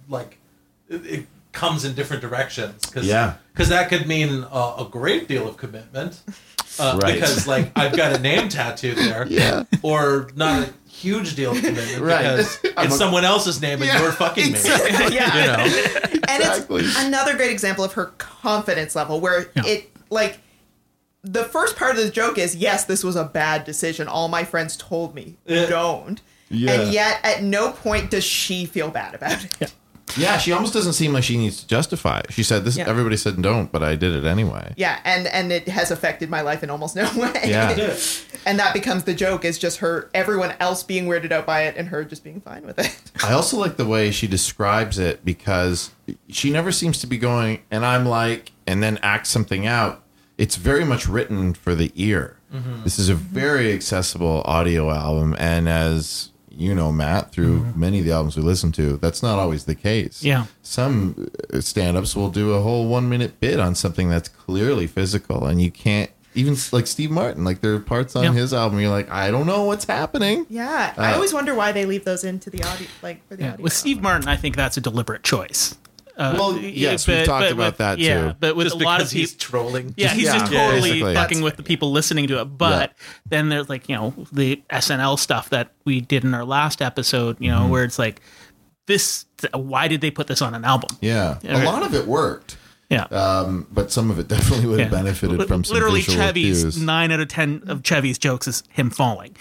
it comes in different directions, because that could mean a great deal of commitment, Right. because like I've got a name tattoo there, or not a huge deal of commitment, Right. because it's someone else's name and you're fucking me. Yeah. You know, And Exactly. it's another great example of her confidence level where it, like, the first part of the joke is, yes, this was a bad decision. All my friends told me, don't. Yeah. And yet, at no point does she feel bad about it. Yeah, she almost doesn't seem like she needs to justify it. She said this. Yeah. Everybody said don't, but I did it anyway. Yeah, and it has affected my life in almost no way. Yeah. And that becomes the joke, is just everyone else being weirded out by it and her just being fine with it. I also like the way she describes it, because she never seems to be going, and I'm like, and then act something out. It's very much written for the ear. Mm-hmm. This is a very accessible audio album, and as you know, Matt, through many of the albums we listen to, that's not always the case. Yeah. Some stand-ups will do a whole 1-minute bit on something that's clearly physical, and you can't, even like Steve Martin, like there are parts on his album you're like, I don't know what's happening. Yeah, I always wonder why they leave those into the audio, like for the audio. With Steve Martin, I think that's a deliberate choice. Well, yes, we've talked about that too. Yeah, but with just a lot because of he's people, trolling. yeah, he's just Yeah, totally basically. fucking with the people listening to it. But then there's like, the SNL stuff that we did in our last episode, where it's like, this, why did they put this on an album? Yeah. Yeah. A lot of it worked. Yeah. But some of it definitely would have benefited from some Literally, visual Chevy's cues. 9 out of 10 of Chevy's jokes is him falling.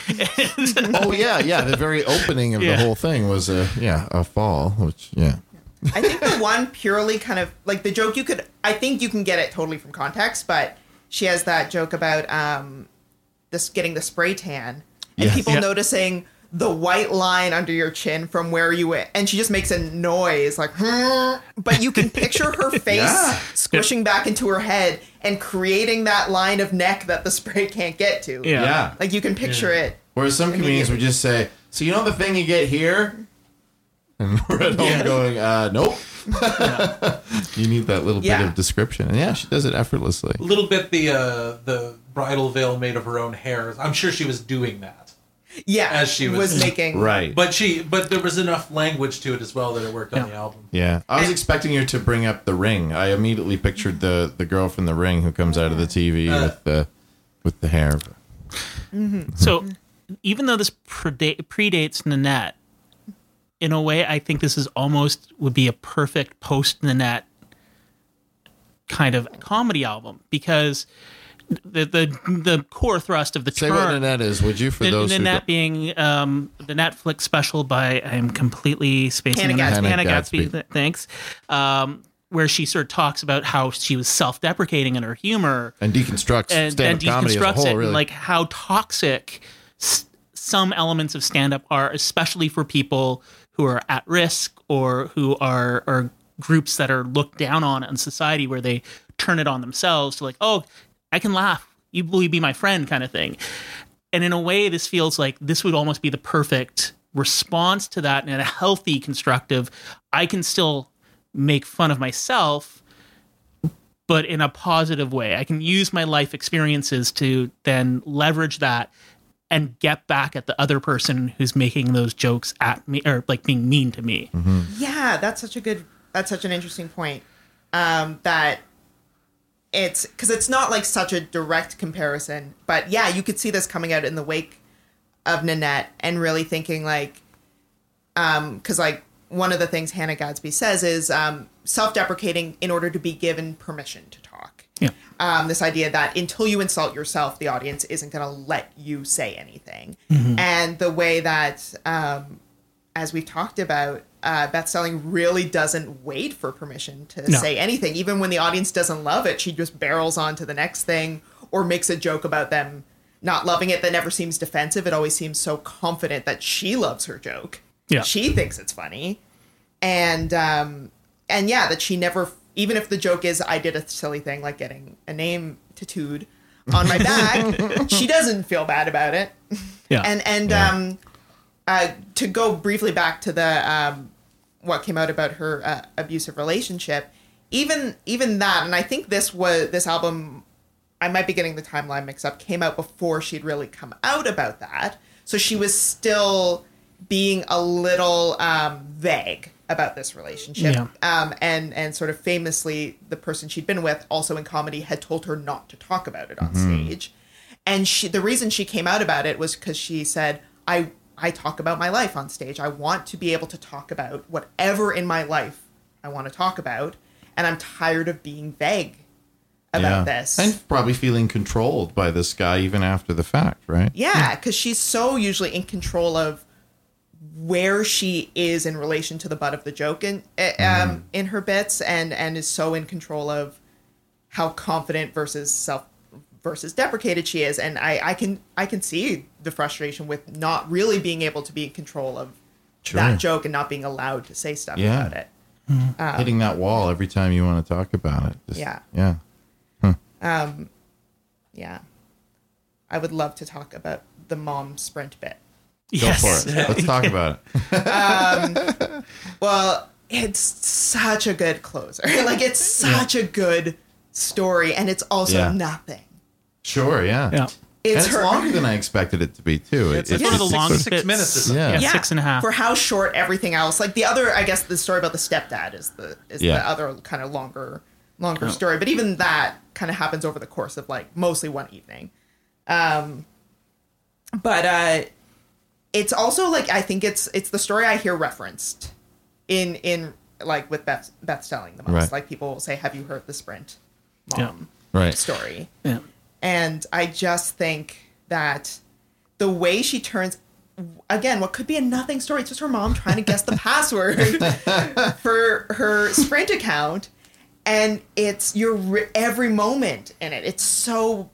Oh yeah. The very opening of the whole thing was a fall, which I think the one purely kind of like the joke I think you can get it totally from context, but she has that joke about getting the spray tan and Yes. people Yeah. noticing the white line under your chin from where you went, and she just makes a noise like, but you can picture her face squishing back into her head and creating that line of neck that the spray can't get to. Yeah. Like you can picture it. Whereas some comedians would just say, "So you know the thing you get here," and we're at home going, "Nope." You need that little bit of description, and she does it effortlessly. A little bit the bridal veil made of her own hair. I'm sure she was doing that. Yeah. As she was making. Right. But there was enough language to it as well that it worked on the album. Yeah, I was expecting her to bring up The Ring. I immediately pictured the girl from The Ring who comes out of the TV with the hair. So even though this predates Nanette, in a way, I think this is would be a perfect post Nanette kind of comedy album, because the core thrust of the Say term, what Nanette is, would you, for those who Nanette don't- being the Netflix special by, I'm completely spacing Hannah on that. Gadsby. Hannah Gadsby. Gadsby, thanks. Where she sort of talks about how she was self-deprecating in her humor and deconstructs and stand-up comedy as a deconstructs whole, it, really. and like how toxic some elements of stand-up are, especially for people who are at risk or who are groups that are looked down on in society, where they turn it on themselves to like, oh, I can laugh, will you be my friend, kind of thing. And in a way, this feels like this would almost be the perfect response to that, and a healthy, constructive, I can still make fun of myself, but in a positive way. I can use my life experiences to then leverage that and get back at the other person who's making those jokes at me, or like being mean to me. Yeah, that's such an interesting point. That it's because it's not like such a direct comparison, but yeah, you could see this coming out in the wake of Nanette and really thinking like, because like one of the things Hannah Gadsby says is self-deprecating in order to be given permission to talk. Yeah. This idea that until you insult yourself, the audience isn't going to let you say anything. And the way that, as we've talked about, Beth Stelling really doesn't wait for permission to say anything. Even when the audience doesn't love it, she just barrels on to the next thing or makes a joke about them not loving it that never seems defensive. It always seems so confident that she loves her joke. Yeah. She thinks it's funny. And yeah, that she never, even if the joke is I did a silly thing like getting a name tattooed on my back, she doesn't feel bad about it. Yeah. And to go briefly back to the what came out about her abusive relationship, even that, and I think this album, I might be getting the timeline mixed up, came out before she'd really come out about that. So she was still being a little vague about this relationship. Yeah. And sort of famously, the person she'd been with, also in comedy, had told her not to talk about it on stage. And the reason she came out about it was because she said, I talk about my life on stage. I want to be able to talk about whatever in my life I want to talk about. And I'm tired of being vague about this. And probably feeling controlled by this guy even after the fact, right? Yeah, because she's so usually in control of where she is in relation to the butt of the joke in her bits, and is so in control of how confident versus deprecated she is. And I can see the frustration with not really being able to be in control of that joke and not being allowed to say stuff about it. Hitting that wall every time you want to talk about it. Yeah. Yeah. I would love to talk about the mom sprint bit. Go for it. Let's talk about it. Well, it's such a good closer. Like, it's such a good story, and it's also nothing. Sure, yeah. It's longer than I expected it to be, too. It's one of the longest 6 minutes or something. Yeah, 6.5. For how short everything else. Like, the other, I guess, the story about the stepdad is the other kind of longer story. But even that kind of happens over the course of, like, mostly one evening. But it's also, like, I think it's the story I hear referenced in like, with Beth Stelling the most. Right. Like, people will say, have you heard the Sprint mom story? Yeah. And I just think that the way she turns, again, what could be a nothing story, it's just her mom trying to guess the password for her Sprint account. And it's every moment in it. It's so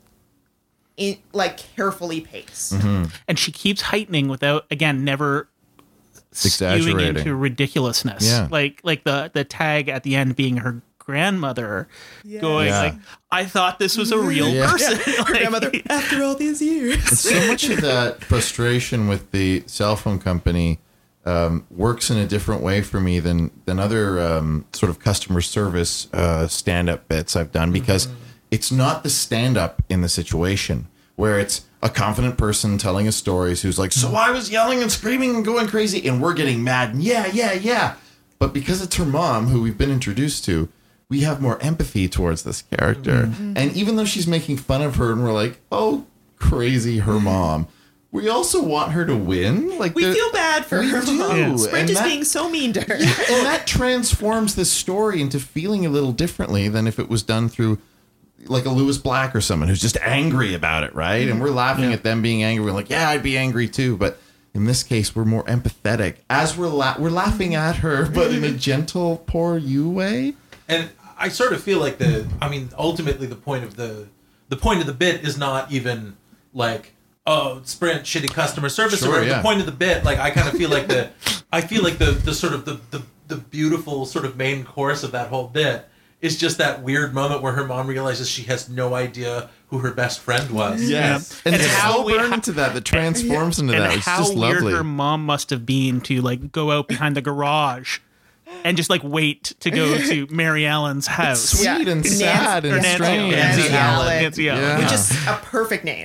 carefully paced. And she keeps heightening without, again, never skewing Exaggerating. into ridiculousness. Yeah. Like the tag at the end being her grandmother going like, I thought this was a real person. Her grandmother, after all these years. So much of that frustration with the cell phone company works in a different way for me than other sort of customer service stand-up bits I've done, because it's not the stand-up in the situation where it's a confident person telling us stories who's like, so I was yelling and screaming and going crazy and we're getting mad and yeah. But because it's her mom who we've been introduced to, we have more empathy towards this character. And even though she's making fun of her and we're like, oh, crazy, her mom, we also want her to win. Like, We feel bad for her mom. Yeah. Sprint is being so mean to her. And that transforms this story into feeling a little differently than if it was done through like a Lewis Black or someone who's just angry about it, right? And we're laughing at them being angry. We're like, yeah, I'd be angry too. But in this case, we're more empathetic as we're laughing at her, but in a gentle, poor you way. And I sort of feel like ultimately the point of the bit is not even like, oh, Sprint, shitty customer service. Sure, or whatever. yeah. The point of the bit, like, I kind of feel like the sort of the beautiful sort of main course of that whole bit is just that weird moment where her mom realizes she has no idea who her best friend was. Yes. And And it's how so we- burned into that transforms into And that. It's how just weird lovely. her mom must have been to like go out behind the garage and just like wait to go to Mary Ellen's house. Sweet and sad and Nancy strange. Nancy Allen. Nancy Allen. Yeah. Which is a perfect name.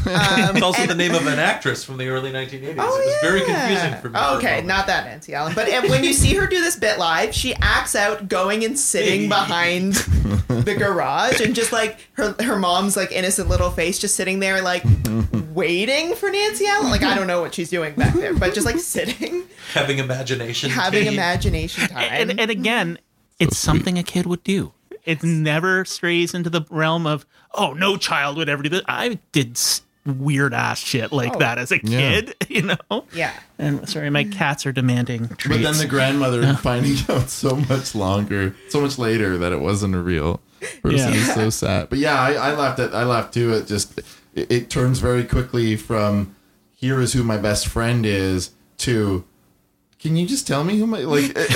It's also the name of an actress from the early 1980s. It was very confusing for me. Oh, for a okay, moment. not that Nancy Allen. But when you see her do this bit live, she acts out going and sitting behind the garage, and just like her mom's like innocent little face just sitting there like waiting for Nancy Allen. Like, I don't know what she's doing back there, but just like sitting, Having imagination. having Kate. imagination time. And again, it's something a kid would do. It never strays into the realm of, oh, no child would ever do this. I did weird ass shit like that as a kid, you know? Yeah. And sorry, my cats are demanding treats. But then the grandmother finding out so much later that it wasn't a real person is so sad. But yeah, I laughed too. It turns very quickly from here is who my best friend is to can you just tell me who my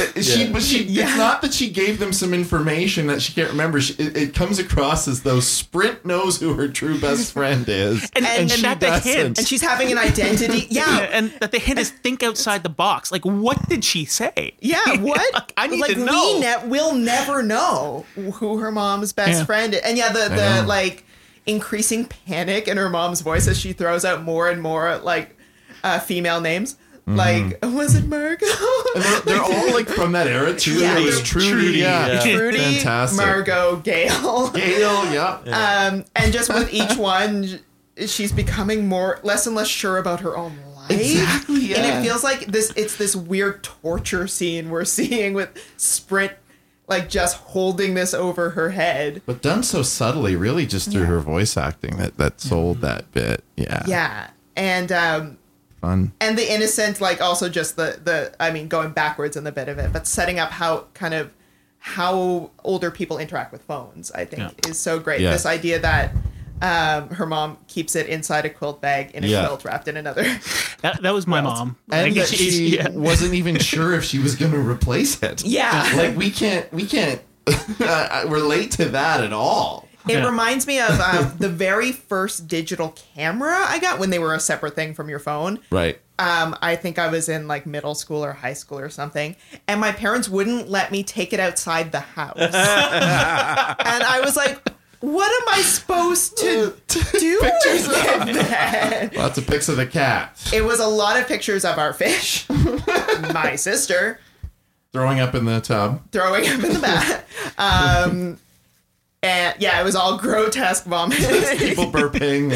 it's not that she gave them some information that she can't remember. It comes across as though Sprint knows who her true best friend is, and she that the hint. doesn't. And she's having an identity. Yeah. And that the hint is think outside the box. Like, what did she say? Yeah, what? Like, I need to know. We'll never know who her mom's best friend is. And yeah, the like increasing panic in her mom's voice as she throws out more and more like female names. Like, was it Margot? And they're all like from that era too. Yeah. It was Trudy, Trudy, fantastic. Margot, Gail. Gail, yeah. And just with each one, she's becoming less and less sure about her own life. Exactly, yeah. And it feels like it's this weird torture scene we're seeing with Sprint like just holding this over her head. But done so subtly, really just through her voice acting that sold that bit. Yeah. Yeah. And Fun. and the innocent, like also just the I mean, going backwards in the bit of it, but setting up how older people interact with phones, I think is so great. Yeah. This idea that her mom keeps it inside a quilt bag in a quilt wrapped in another. That was my mom. And Like, that she wasn't even sure if she was going to replace it. Yeah. Like we can't relate to that at all. It reminds me of the very first digital camera I got when they were a separate thing from your phone. Right. I think I was in like middle school or high school or something, and my parents wouldn't let me take it outside the house. And I was like, what am I supposed to do with that? Lots of pics of the cat. It was a lot of pictures of our fish, my sister Throwing up in the tub. throwing up in the bath. And yeah, it was all grotesque vomit. People burping.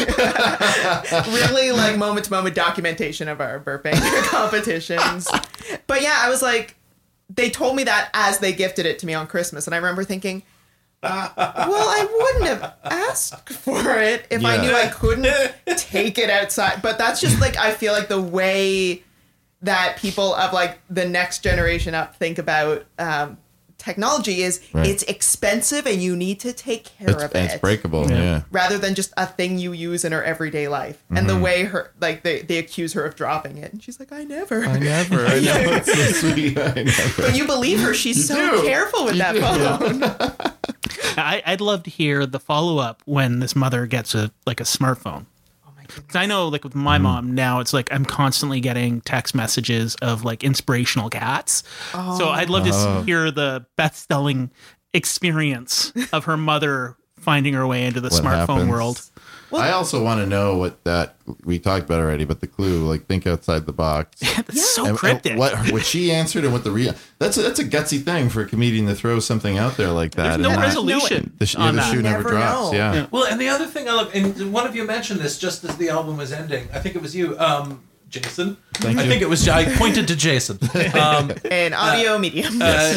And Really like moment to moment documentation of our burping competitions. But yeah, I was like, they told me that as they gifted it to me on Christmas. And I remember thinking, well, I wouldn't have asked for it if I knew I couldn't take it outside. But that's just like, I feel like the way that people of like the next generation up think about technology is it's expensive and you need to take care of it. it's breakable. Yeah. Rather than just a thing you use in her everyday life. And the way they accuse her of dropping it. And she's like, I never. I know. It's so sweet. I never. But you believe her. She's so do. careful with that phone. I'd love to hear the follow up when this mother gets a smartphone. Because I know, like with my mom now, it's like I'm constantly getting text messages of like inspirational cats. So I'd love to hear the Beth Stelling experience of her mother finding her way into the What smartphone happens. world. I also want to know what that we talked about already, but the clue, like think outside the box. That's so And cryptic. what she answered and what the real that's a gutsy thing for a comedian to throw something out there like that. There's no and that- resolution The, on the that. shoe never Never drops. know. Yeah. Well, and the other thing I love, and one of you mentioned this just as the album was ending. I think it was you, Jason. Thank I you. think it was. I pointed to Jason. An audio medium.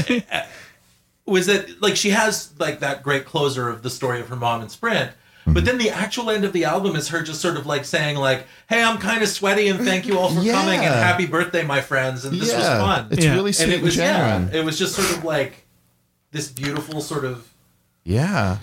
Was that like she has like that great closer of the story of her mom and Sprint, but then the actual end of the album is her just sort of like saying like, "Hey, I'm kind of sweaty, and thank you all for coming, and happy birthday, my friends, and this was fun." It's really and sweet it was genuine. it was just sort of like this beautiful sort of Yeah.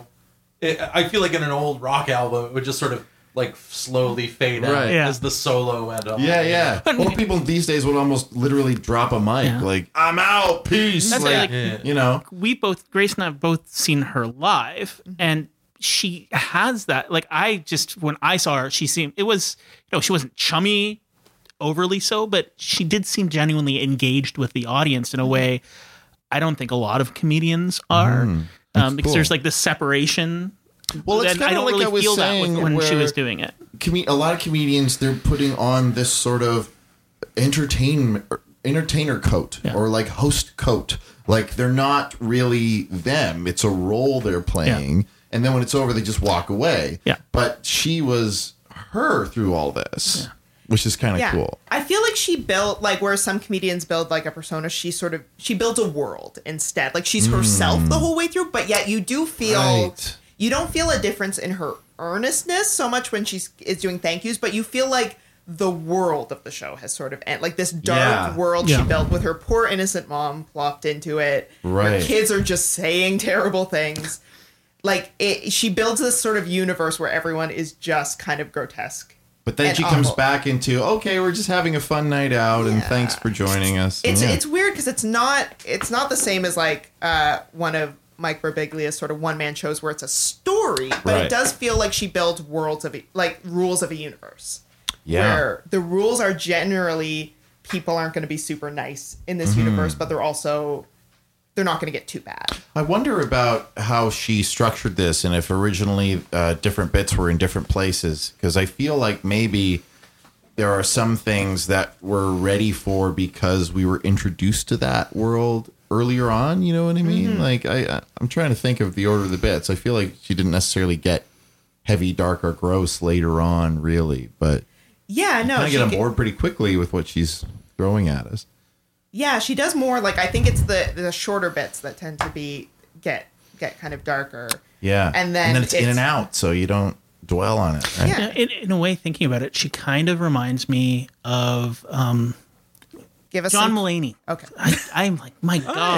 I feel like in an old rock album it would just sort of like slowly fade out Right. Yeah. as the solo went on. Yeah. Well, people these days would almost literally drop a mic, Yeah. like "I'm out, peace." That's Like, like- Grace and I have both seen her live, and she has that. Like when I saw her, she seemed, it was, she wasn't chummy overly so, but she did seem genuinely engaged with the audience in a way I don't think a lot of comedians are. Because cool. there's like this separation Well, it's then I kinda don't like really I was feel that saying, when she where- was doing it. A lot of comedians, they're putting on this sort of entertainer coat or like host coat. Like they're not really them. It's a role they're playing. And then when it's over, they just walk away. Yeah. But she was her through all this, which is kind of cool. I feel like she built, like where some comedians build like a persona, she builds a world instead. Like she's herself the whole way through, but yet you do feel, you don't feel a difference in her earnestness so much when is doing thank yous, but you feel like the world of the show has sort of like this dark world she built with her poor innocent mom plopped into it. Right. Her kids are just saying terrible things. Like she builds this sort of universe where everyone is just kind of grotesque. But then and she comes awful. back into, okay, we're just having a fun night out, and thanks for joining us. It's weird because it's not the same as like one of Mike Birbiglia's sort of one-man shows where it's a story, but it does feel like she builds rules of a universe. Where the rules are generally people aren't going to be super nice in this universe, but they're not going to get too bad. I wonder about how she structured this and if originally different bits were in different places, because I feel like maybe there are some things that we're ready for because we were introduced to that world earlier on. You know what I mean? Like I'm trying to think of the order of the bits. I feel like she didn't necessarily get heavy, dark, or gross later on, really, but yeah, no, kind of get on board pretty quickly with what she's throwing at us. Yeah, she does more like I think it's the shorter bits that tend to get kind of darker. Yeah, and then it's in and out, so you don't dwell on it. Right? Yeah. In a way, thinking about it, she kind of reminds me of Give us John Mulaney. Okay. I'm like, my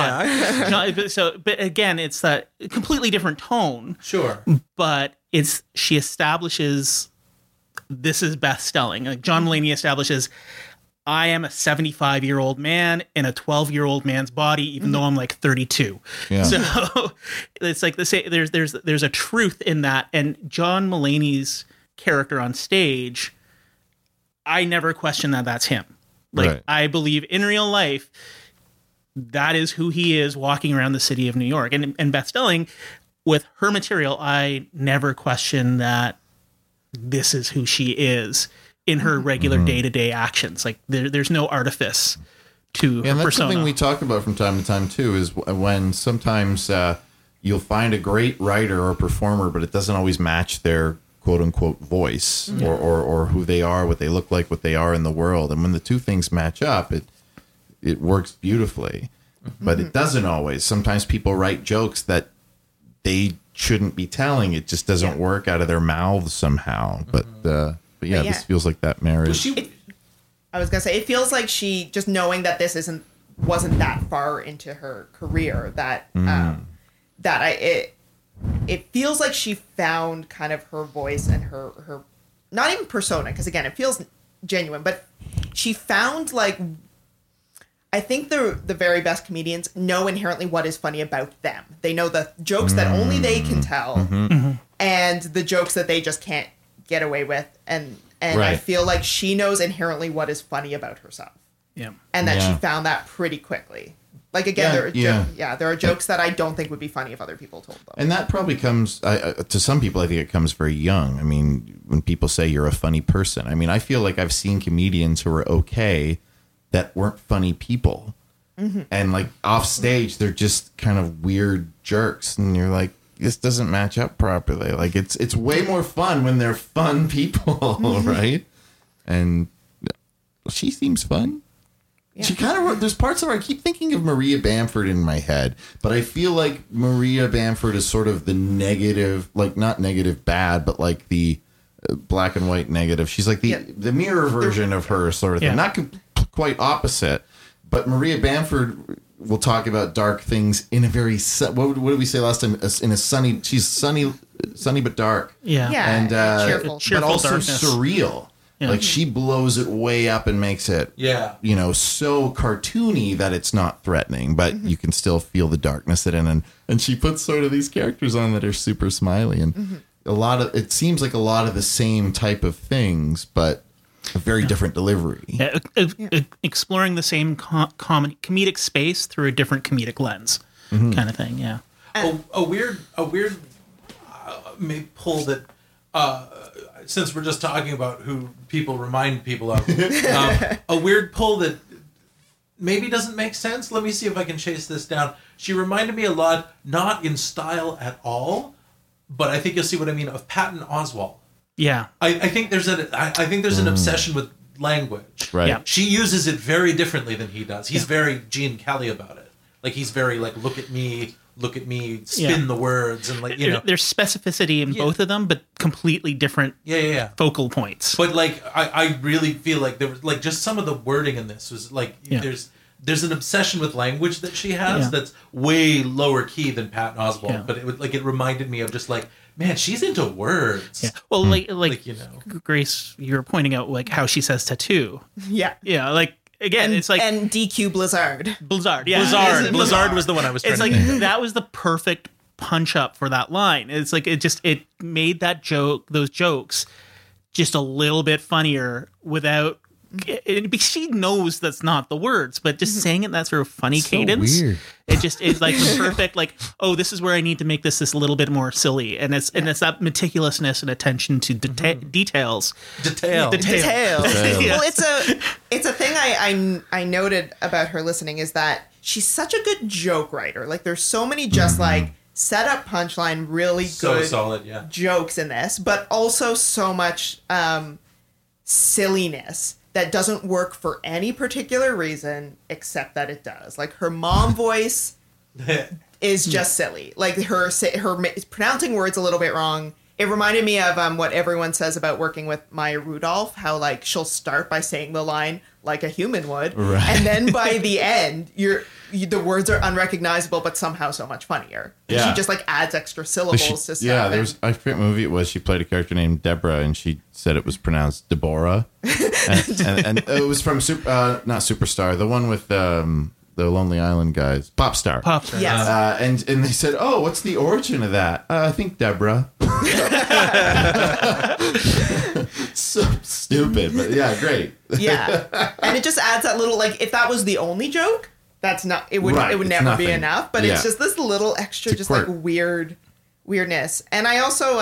God. But again, it's that completely different tone. Sure. But she establishes this is Beth Stelling. Like John Mulaney establishes, I am a 75-year-old man in a 12-year-old man's body, even though I'm like 32. Yeah. So it's like there's a truth in that. And John Mulaney's character on stage, I never question that's him. Like Right. I believe in real life, that is who he is walking around the city of New York. And Beth Stelling, with her material, I never question that this is who she is in her regular day-to-day actions. Like there's no artifice to her And that's persona. something we talk about from time to time too, is when sometimes you'll find a great writer or performer, but it doesn't always match their quote unquote voice or who they are, what they look like, what they are in the world. And when the two things match up, it works beautifully. But it doesn't always. Sometimes people write jokes that they shouldn't be telling. It just doesn't work out of their mouths somehow. But yeah, this feels like that marriage. I was gonna say it feels like she just knowing that this wasn't that far into her career that it feels like she found kind of her voice and her not even persona, because again it feels genuine, but she found like I think the very best comedians know inherently what is funny about them. They know the jokes that only they can tell and the jokes that they just can't get away with, and I Right. feel like she knows inherently what is funny about herself. Yeah. And that Yeah. she found that pretty quickly. Like again, there are jokes that I don't think would be funny if other people told them. And that probably comes to some people. I think it comes very young. I mean, when people say you're a funny person, I mean, I feel like I've seen comedians who are okay that weren't funny people, and like off stage, they're just kind of weird jerks, and you're like, this doesn't match up properly. Like it's way more fun when they're fun people, right? And she seems fun. Yeah. She kind of, there's parts of her, I keep thinking of Maria Bamford in my head, but I feel like Maria Bamford is sort of the negative, like not negative bad, but like the black and white negative. She's like the mirror version of her sort of thing. Not quite opposite, but Maria Bamford will talk about dark things in a very, what did we say last time? In a sunny, she's sunny but dark. Yeah. And cheerful but also darkness. surreal. Yeah. Like she blows it way up and makes it, so cartoony that it's not threatening, but you can still feel the darkness in. And she puts sort of these characters on that are super smiley, and it seems like a lot of the same type of things, but a very different delivery. Yeah, exploring the same comedic space through a different comedic lens, kind of thing. Yeah. A weird. may pull that. Since we're just talking about who people remind people of, a weird pull that maybe doesn't make sense. Let me see if I can chase this down. She reminded me a lot, not in style at all, but I think you'll see what I mean, of Patton Oswalt. Yeah. I think there's an obsession with language. Right. Yeah. She uses it very differently than he does. He's very Gene Kelly about it. Like, he's very like, look at me, spin the words, and like, There's specificity in both of them, but completely different focal points. But like, I really feel like there was like just some of the wording in this was like, there's an obsession with language that she has that's way lower key than Patton Oswalt. But it reminded me of just like, man, she's into words. Yeah. Well, like Grace, you were pointing out like how she says tattoo. Yeah. Yeah. Like, again, it's like, and DQ Blizzard. Yeah. Blizzard was the one I was trying It's to like, think of. that was the perfect punch up for that line. It's like, it made those jokes just a little bit funnier without, she knows that's not the words, but just saying it in that sort of funny cadence. Weird. It's like the perfect, like, oh, this is where I need to make this a little bit more silly. And it's that meticulousness and attention to details. Detail. Well, it's a thing I noted about her listening is that she's such a good joke writer. Like, there's so many just like set up punchline, really So good solid, yeah. jokes in this, but also so much silliness that doesn't work for any particular reason except that it does. Like, her mom voice is just silly. Like, her pronouncing words a little bit wrong. It reminded me of what everyone says about working with Maya Rudolph, how like she'll start by saying the line like a human would, Right. and then by the end the words are unrecognizable but somehow so much funnier. Yeah. She just like adds extra syllables to stuff. Yeah, I forget what movie it was. She played a character named Deborah, and she said it was pronounced Deborah, and it was from not Superstar, the one with the Lonely Island guys, Popstar. Yes. And they said, "Oh, what's the origin of that?" I think Deborah. So stupid, but yeah, great. Yeah. And it just adds that little, like, if that was the only joke, that's not, it would Right, it would it's never be nothing. enough, but Yeah. it's just this little extra, It's a just quirk. like weirdness. And I also,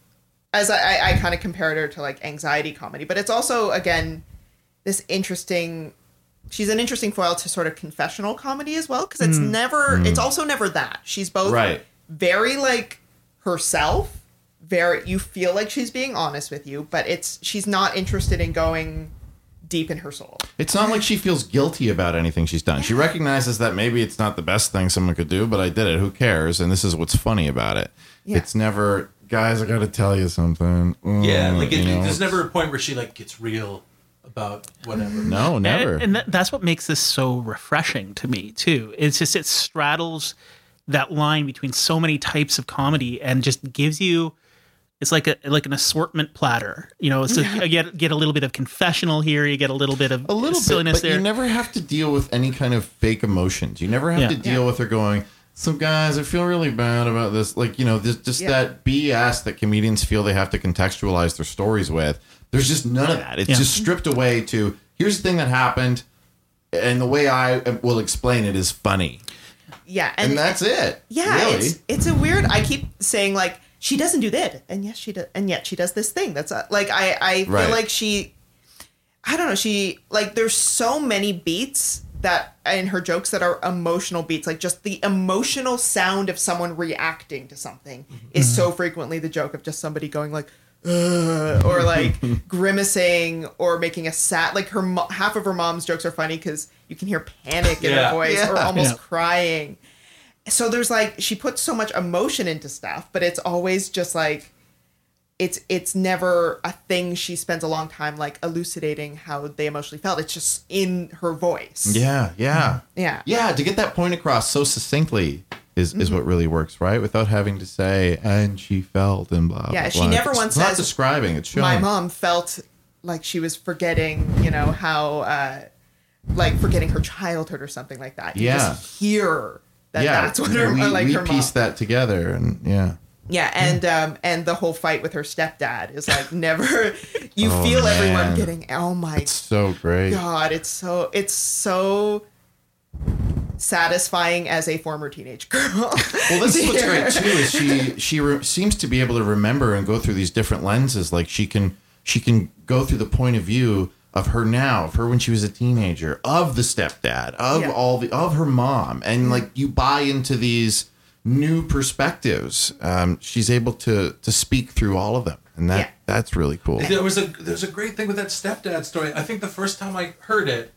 as I kind of compared her to like anxiety comedy, but it's also, again, this interesting, she's an interesting foil to sort of confessional comedy as well, because it's also never that. She's both Right. very like herself, you feel like she's being honest with you, but she's not interested in going deep in her soul. It's not like she feels guilty about anything she's done. She recognizes that maybe it's not the best thing someone could do, but I did it. Who cares? And this is what's funny about it. Yeah. It's never, guys, I got to tell you something. Yeah, like You know? there's never a point where she like gets real about whatever. No, never. And that's what makes this so refreshing to me too. It's just, it straddles that line between so many types of comedy and just gives you, it's like an assortment platter. You know, so you get a little bit of confessional here, you get a little bit of silliness but there. you never have to deal with any kind of fake emotions. You never have to deal with her going, so guys, I feel really bad about this. Like, you know, that BS that comedians feel they have to contextualize their stories with. There's just none of that. It's just stripped away to, here's the thing that happened, and the way I will explain it is funny. Yeah. And that's it. Yeah, really. it's a weird, I keep saying like, she doesn't do that, and yes, she does, and yet she does this thing. That's like I feel Right. like I don't know. She like there's so many beats that in her jokes that are emotional beats. Like just the emotional sound of someone reacting to something is so frequently the joke of just somebody going like, or like grimacing or making a sad. Like half of her mom's jokes are funny because you can hear panic in her voice or almost crying. So there's like, she puts so much emotion into stuff, but it's always just like, it's never a thing she spends a long time like elucidating how they emotionally felt. It's just in her voice. Yeah. Yeah. To get that point across so succinctly is what really works, right? Without having to say, and she felt and blah, Yeah, blah, she blah. never It's once not says, describing, it's showing. My mom felt like she was forgetting, you know, how, like forgetting her childhood or something like that. You just hear that's what her, we her pieced mom. that together, and Yeah, and the whole fight with her stepdad is like never. You Oh, feel everyone man. getting. Oh my it's so great. God! It's so satisfying as a former teenage girl. Well, this is what's great too is she seems to be able to remember and go through these different lenses. Like she can go through the point of view of her now, of her when she was a teenager, of the stepdad, of of her mom, and like you buy into these new perspectives. She's able to speak through all of them, and that's really cool. There's a great thing with that stepdad story. I think the first time I heard it,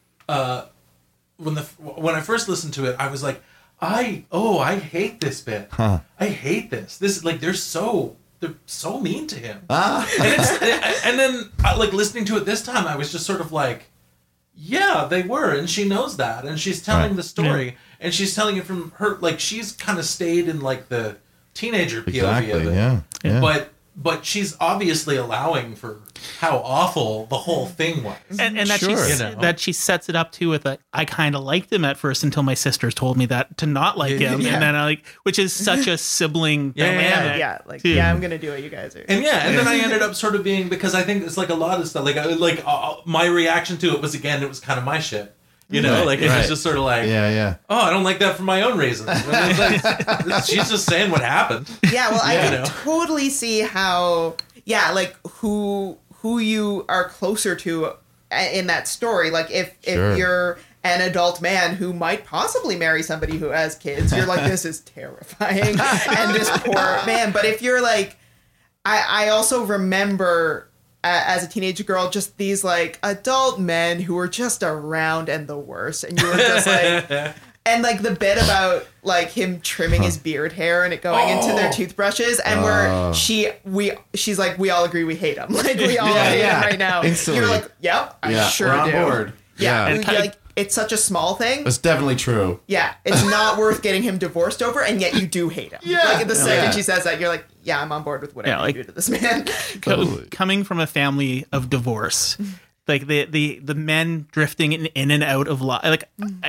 when I first listened to it, I was like, I hate this bit. I hate this. This is like they're so mean to him. And then like listening to it this time, I was just sort of like, yeah, they were, and she knows that, and she's telling the story, and she's telling it from her, like she's kind of stayed in like the teenager POV of it. Yeah. But she's obviously allowing for how awful the whole thing was. And that, that she sets it up too with I kind of liked him at first until my sisters told me that to not like him. And then which is such a sibling dynamic. Yeah, like, I'm going to do what you guys are. And and then I ended up sort of being, because I think it's like a lot of stuff, like my reaction to it was, again, it was kind of my shit. You know, like, it was just sort of like, oh, I don't like that for my own reasons. She's just saying what happened. Yeah, well, I can totally see how, like, who you are closer to in that story. Like, if you're an adult man who might possibly marry somebody who has kids, you're like, this is terrifying. And this poor man. But if you're like, I also remember as a teenage girl, just these like adult men who were just around and the worst. And you were just like, and like the bit about like him trimming his beard hair and it going into their toothbrushes, and where she's like, we all agree we hate him. Like we all hate him right now. Instantly. You're like, yep, I sure we're on do. Board. Yeah. Like, it's such a small thing. It's definitely true. Yeah. It's not worth getting him divorced over, and yet you do hate him. Like the second she says that, you're like, yeah, I'm on board with whatever you do to this man. Coming from a family of divorce, like the men drifting in and out of life. Like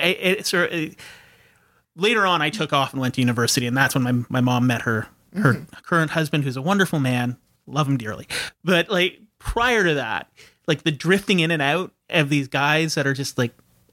later on, I took off and went to university, and that's when my mom met her current husband, who's a wonderful man. Love him dearly. But like prior to that, like the drifting in and out of these guys that are just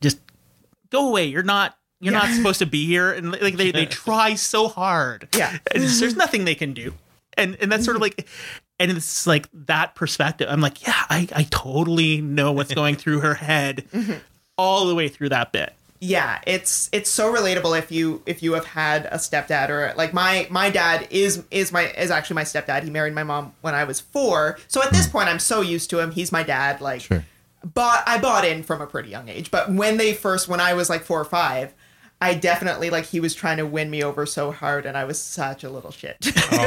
go away. You're not supposed to be here. And like they try so hard. Yeah. And there's nothing they can do. And that's sort of like, and it's like that perspective. I'm like, yeah, I totally know what's going through her head all the way through that bit. Yeah, it's so relatable if you have had a stepdad, or like my dad is actually my stepdad. He married my mom when I was 4. So at this point I'm so used to him. He's my dad. Like, but I bought in from a pretty young age. But when I was like 4 or 5, I definitely, like, he was trying to win me over so hard, and I was such a little shit.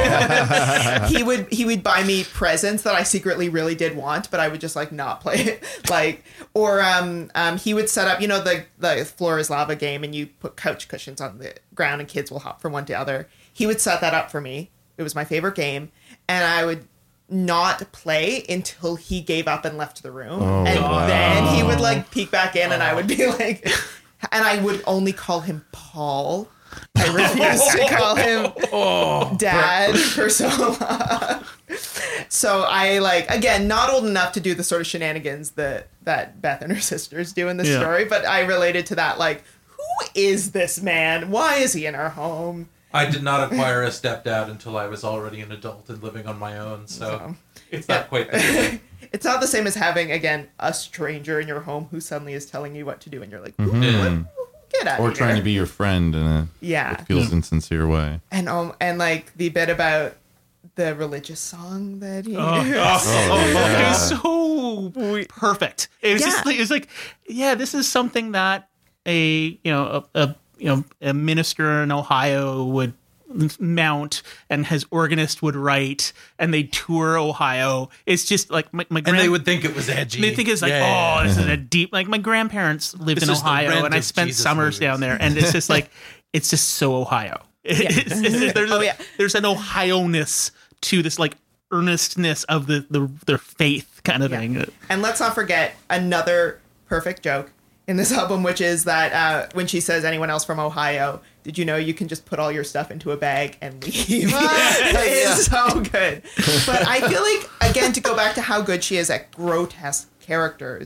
He would buy me presents that I secretly really did want, but I would just like not play it. Like, or he would set up, the Floor is Lava game, and you put couch cushions on the ground and kids will hop from one to the other. He would set that up for me. It was my favorite game, and I would not play until he gave up and left the room. Then he would like peek back in, and I would be like. And I would only call him Paul. I refused to call him Dad for so long. So I, like, again, not old enough to do the sort of shenanigans that Beth and her sisters do in this story, but I related to that, like, who is this man? Why is he in our home? I did not acquire a stepdad until I was already an adult and living on my own, so it's not quite the same. It's not the same as having, again, a stranger in your home who suddenly is telling you what to do, and you're like, get out of here. Or trying to be your friend in a what feels insincere way. And like the bit about the religious song that he it was so perfect. It was just like, it was like, this is something that a minister in Ohio would mount, and his organist would write, and they tour Ohio. It's just like my and they would think it was edgy. They think it's like, this is a deep, like my grandparents lived in Ohio, and I spent summers down there, and it's just like, it's just so Ohio. There's an Ohio-ness to this, like earnestness of their faith kind of thing. And let's not forget another perfect joke in this album, which is that when she says, anyone else from Ohio, did you know you can just put all your stuff into a bag and leave? It's so good. But I feel like, again, to go back to how good she is at grotesque characters,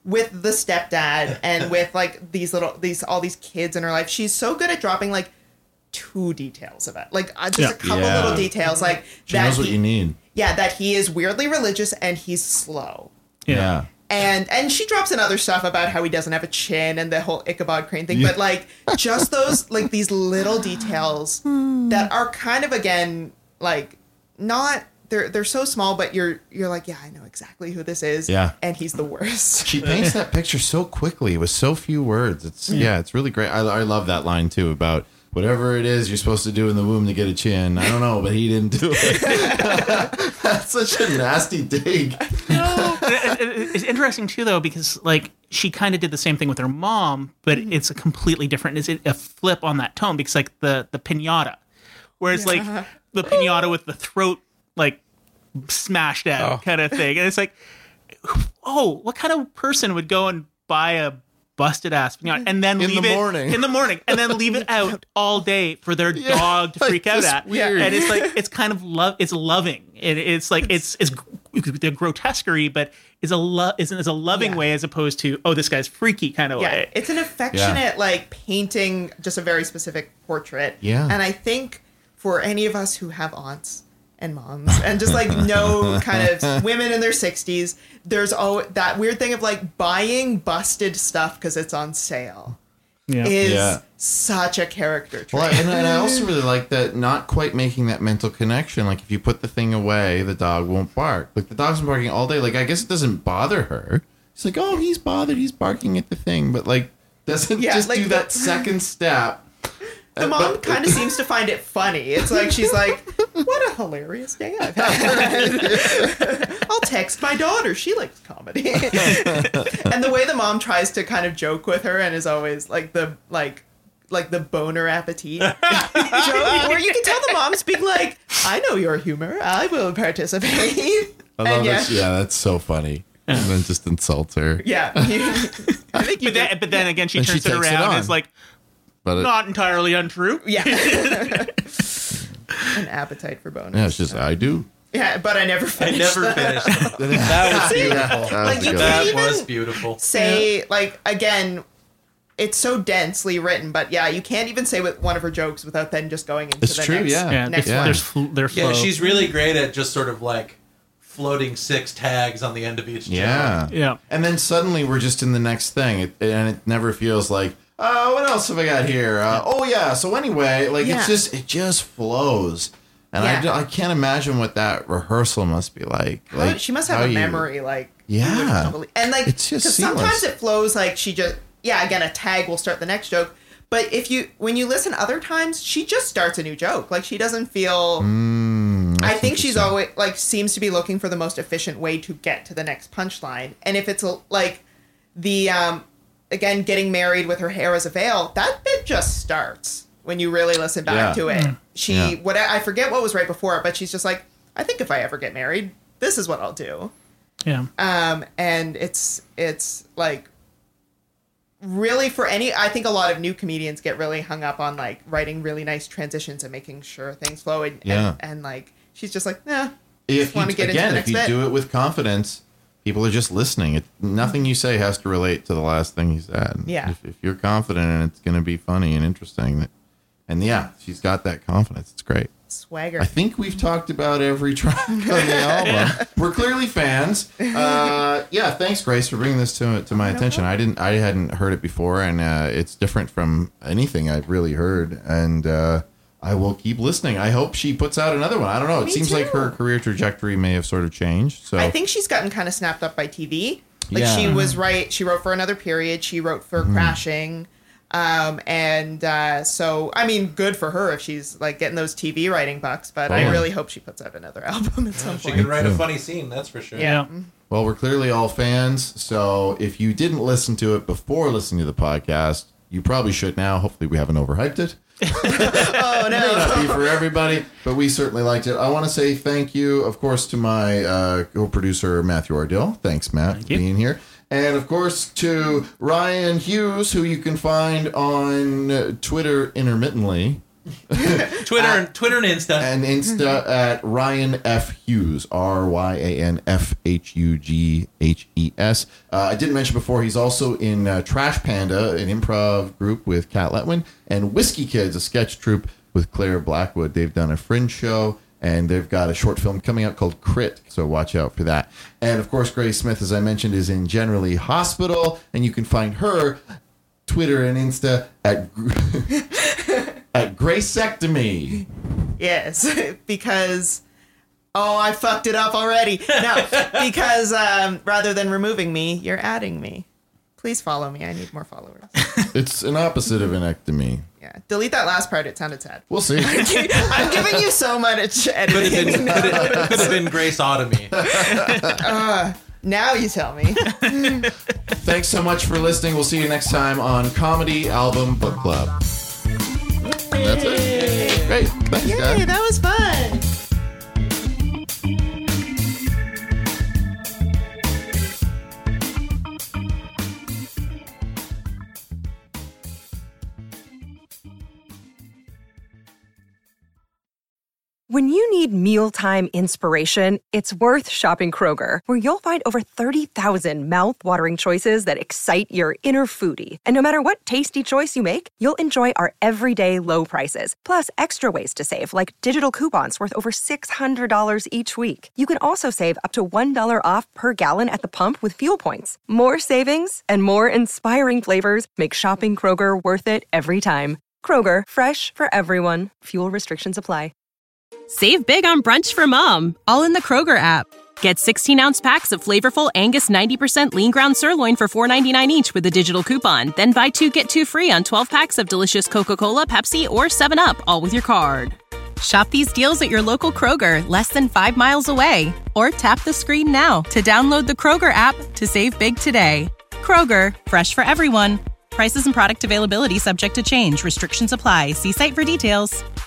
with the stepdad and with like all these kids in her life, she's so good at dropping like 2 details of it, like just a couple little details, like she knows what you need. Yeah, that he is weirdly religious and he's slow. Yeah. And she drops in other stuff about how he doesn't have a chin and the whole Ichabod Crane thing, but like just those like these little details that are kind of, again, like not they're so small, but you're like, yeah, I know exactly who this is. Yeah. And he's the worst. She paints that picture so quickly with so few words. It's it's really great. I love that line too about whatever it is you're supposed to do in the womb to get a chin. I don't know, but he didn't do it. That's such a nasty dig. No, it's interesting too, though, because like she kind of did the same thing with her mom, but it's a completely different. It's a flip on that tone, because like the pinata, where it's like the pinata with the throat like smashed out kind of thing, and it's like, oh, what kind of person would go and buy a busted ass pinata and then leave it in the morning and then leave it out all day for their dog to freak out at? Weird. And it's like, it's kind of it's loving. It's like it's the grotesquerie, but is a loving way, as opposed to, oh, this guy's freaky kind of way. It's an affectionate like painting just a very specific portrait. Yeah. And I think for any of us who have aunts and moms and just like know kind of women in their 60s, there's that weird thing of like buying busted stuff because it's on sale is such a character trait. Well, and I also really like that not quite making that mental connection. Like if you put the thing away, the dog won't bark. Like the dog's been barking all day. Like I guess it doesn't bother her. It's like, oh, he's bothered. He's barking at the thing, but like doesn't just like do that second step. The mom kind of seems to find it funny. It's like she's like, what a hilarious day I've had. I'll text my daughter. She likes comedy. And the way the mom tries to kind of joke with her and is always like the boner appetit joke, where you can tell the mom's being like, I know your humor. I will participate. I love that. Yeah, that's so funny. And then just insults her. Yeah. I think but then again, she turns it around and is like, but not entirely untrue. Yeah. An appetite for bonus. Yeah, it's just, I do. Yeah, but I never finished. That was beautiful. Like, you that was beautiful. Say, like, again, it's so densely written, but yeah, you can't even say with one of her jokes without then just going into it's the true, next one. There's flow. Yeah, she's really great at just sort of like floating 6 tags on the end of each joke. Yeah. And then suddenly we're just in the next thing, and it never feels like, what else have I got here? So anyway, like it just flows. And I can't imagine what that rehearsal must be like. Like she must have a memory, like, and like, it's just because sometimes it flows like she just, again, a tag will start the next joke. But when you listen other times, she just starts a new joke. Like she doesn't feel. I think she's always like seems to be looking for the most efficient way to get to the next punchline. And if it's like the again, getting married with her hair as a veil, that bit just starts when you really listen back to it. I forget what was right before it, but she's just like, I think if I ever get married, this is what I'll do. Yeah. And it's like really I think a lot of new comedians get really hung up on like writing really nice transitions and making sure things flow. And like, she's just like, if want to get into the next if you bit. do it with confidence, people are just listening. Nothing you say has to relate to the last thing you said. Yeah. If you're confident and it's going to be funny and interesting, she's got that confidence. It's great. Swagger. I think we've talked about every track on the album. We're clearly fans. Thanks, Grace, for bringing this to my attention. I hadn't heard it before, and it's different from anything I've really heard. And I will keep listening. I hope she puts out another one. I don't know. It seems like her career trajectory may have sort of changed. So I think she's gotten kind of snapped up by TV. Like she was she wrote for Another Period. She wrote for Crashing. So, I mean, good for her if she's like getting those TV writing bucks, but I really hope she puts out another album at some point. She can write a funny scene, that's for sure. Yeah. Well, we're clearly all fans. So if you didn't listen to it before listening to the podcast, you probably should now. Hopefully we haven't overhyped it. Oh, no. It may not be for everybody, but we certainly liked it. I want to say thank you, of course, to my co-producer, Matthew Ardill. Thanks, Matt, for being here. And, of course, to Ryan Hughes, who you can find on Twitter intermittently. Twitter and Insta. And Insta at Ryan F. Hughes, RyanFHUGHES. I didn't mention before, he's also in Trash Panda, an improv group with Kat Letwin, and Whiskey Kids, a sketch troupe with Claire Blackwood. They've done a fringe show, and they've got a short film coming out called Crit, so watch out for that. And, of course, Grace Smith, as I mentioned, is in Generally Hospital, and you can find her Twitter and Insta at at Gracectomy. Yes, because I fucked it up already. No, because rather than removing me, you're adding me. Please follow me. I need more followers. It's an opposite of an ectomy. Yeah, delete that last part. It sounded sad. We'll see. I'm giving you so much editing. Could have been Graceotomy. Now you tell me. Thanks so much for listening. We'll see you next time on Comedy Album Book Club. And that's it. Great. Thanks, guys. Yay, that was fun. When you need mealtime inspiration, it's worth shopping Kroger, where you'll find over 30,000 mouth-watering choices that excite your inner foodie. And no matter what tasty choice you make, you'll enjoy our everyday low prices, plus extra ways to save, like digital coupons worth over $600 each week. You can also save up to $1 off per gallon at the pump with fuel points. More savings and more inspiring flavors make shopping Kroger worth it every time. Kroger, fresh for everyone. Fuel restrictions apply. Save big on brunch for mom, all in the Kroger app. Get 16-ounce packs of flavorful Angus 90% lean ground sirloin for $4.99 each with a digital coupon. Then buy 2, get 2 free on 12 packs of delicious Coca-Cola, Pepsi, or 7-Up, all with your card. Shop these deals at your local Kroger, less than 5 miles away. Or tap the screen now to download the Kroger app to save big today. Kroger, fresh for everyone. Prices and product availability subject to change. Restrictions apply. See site for details.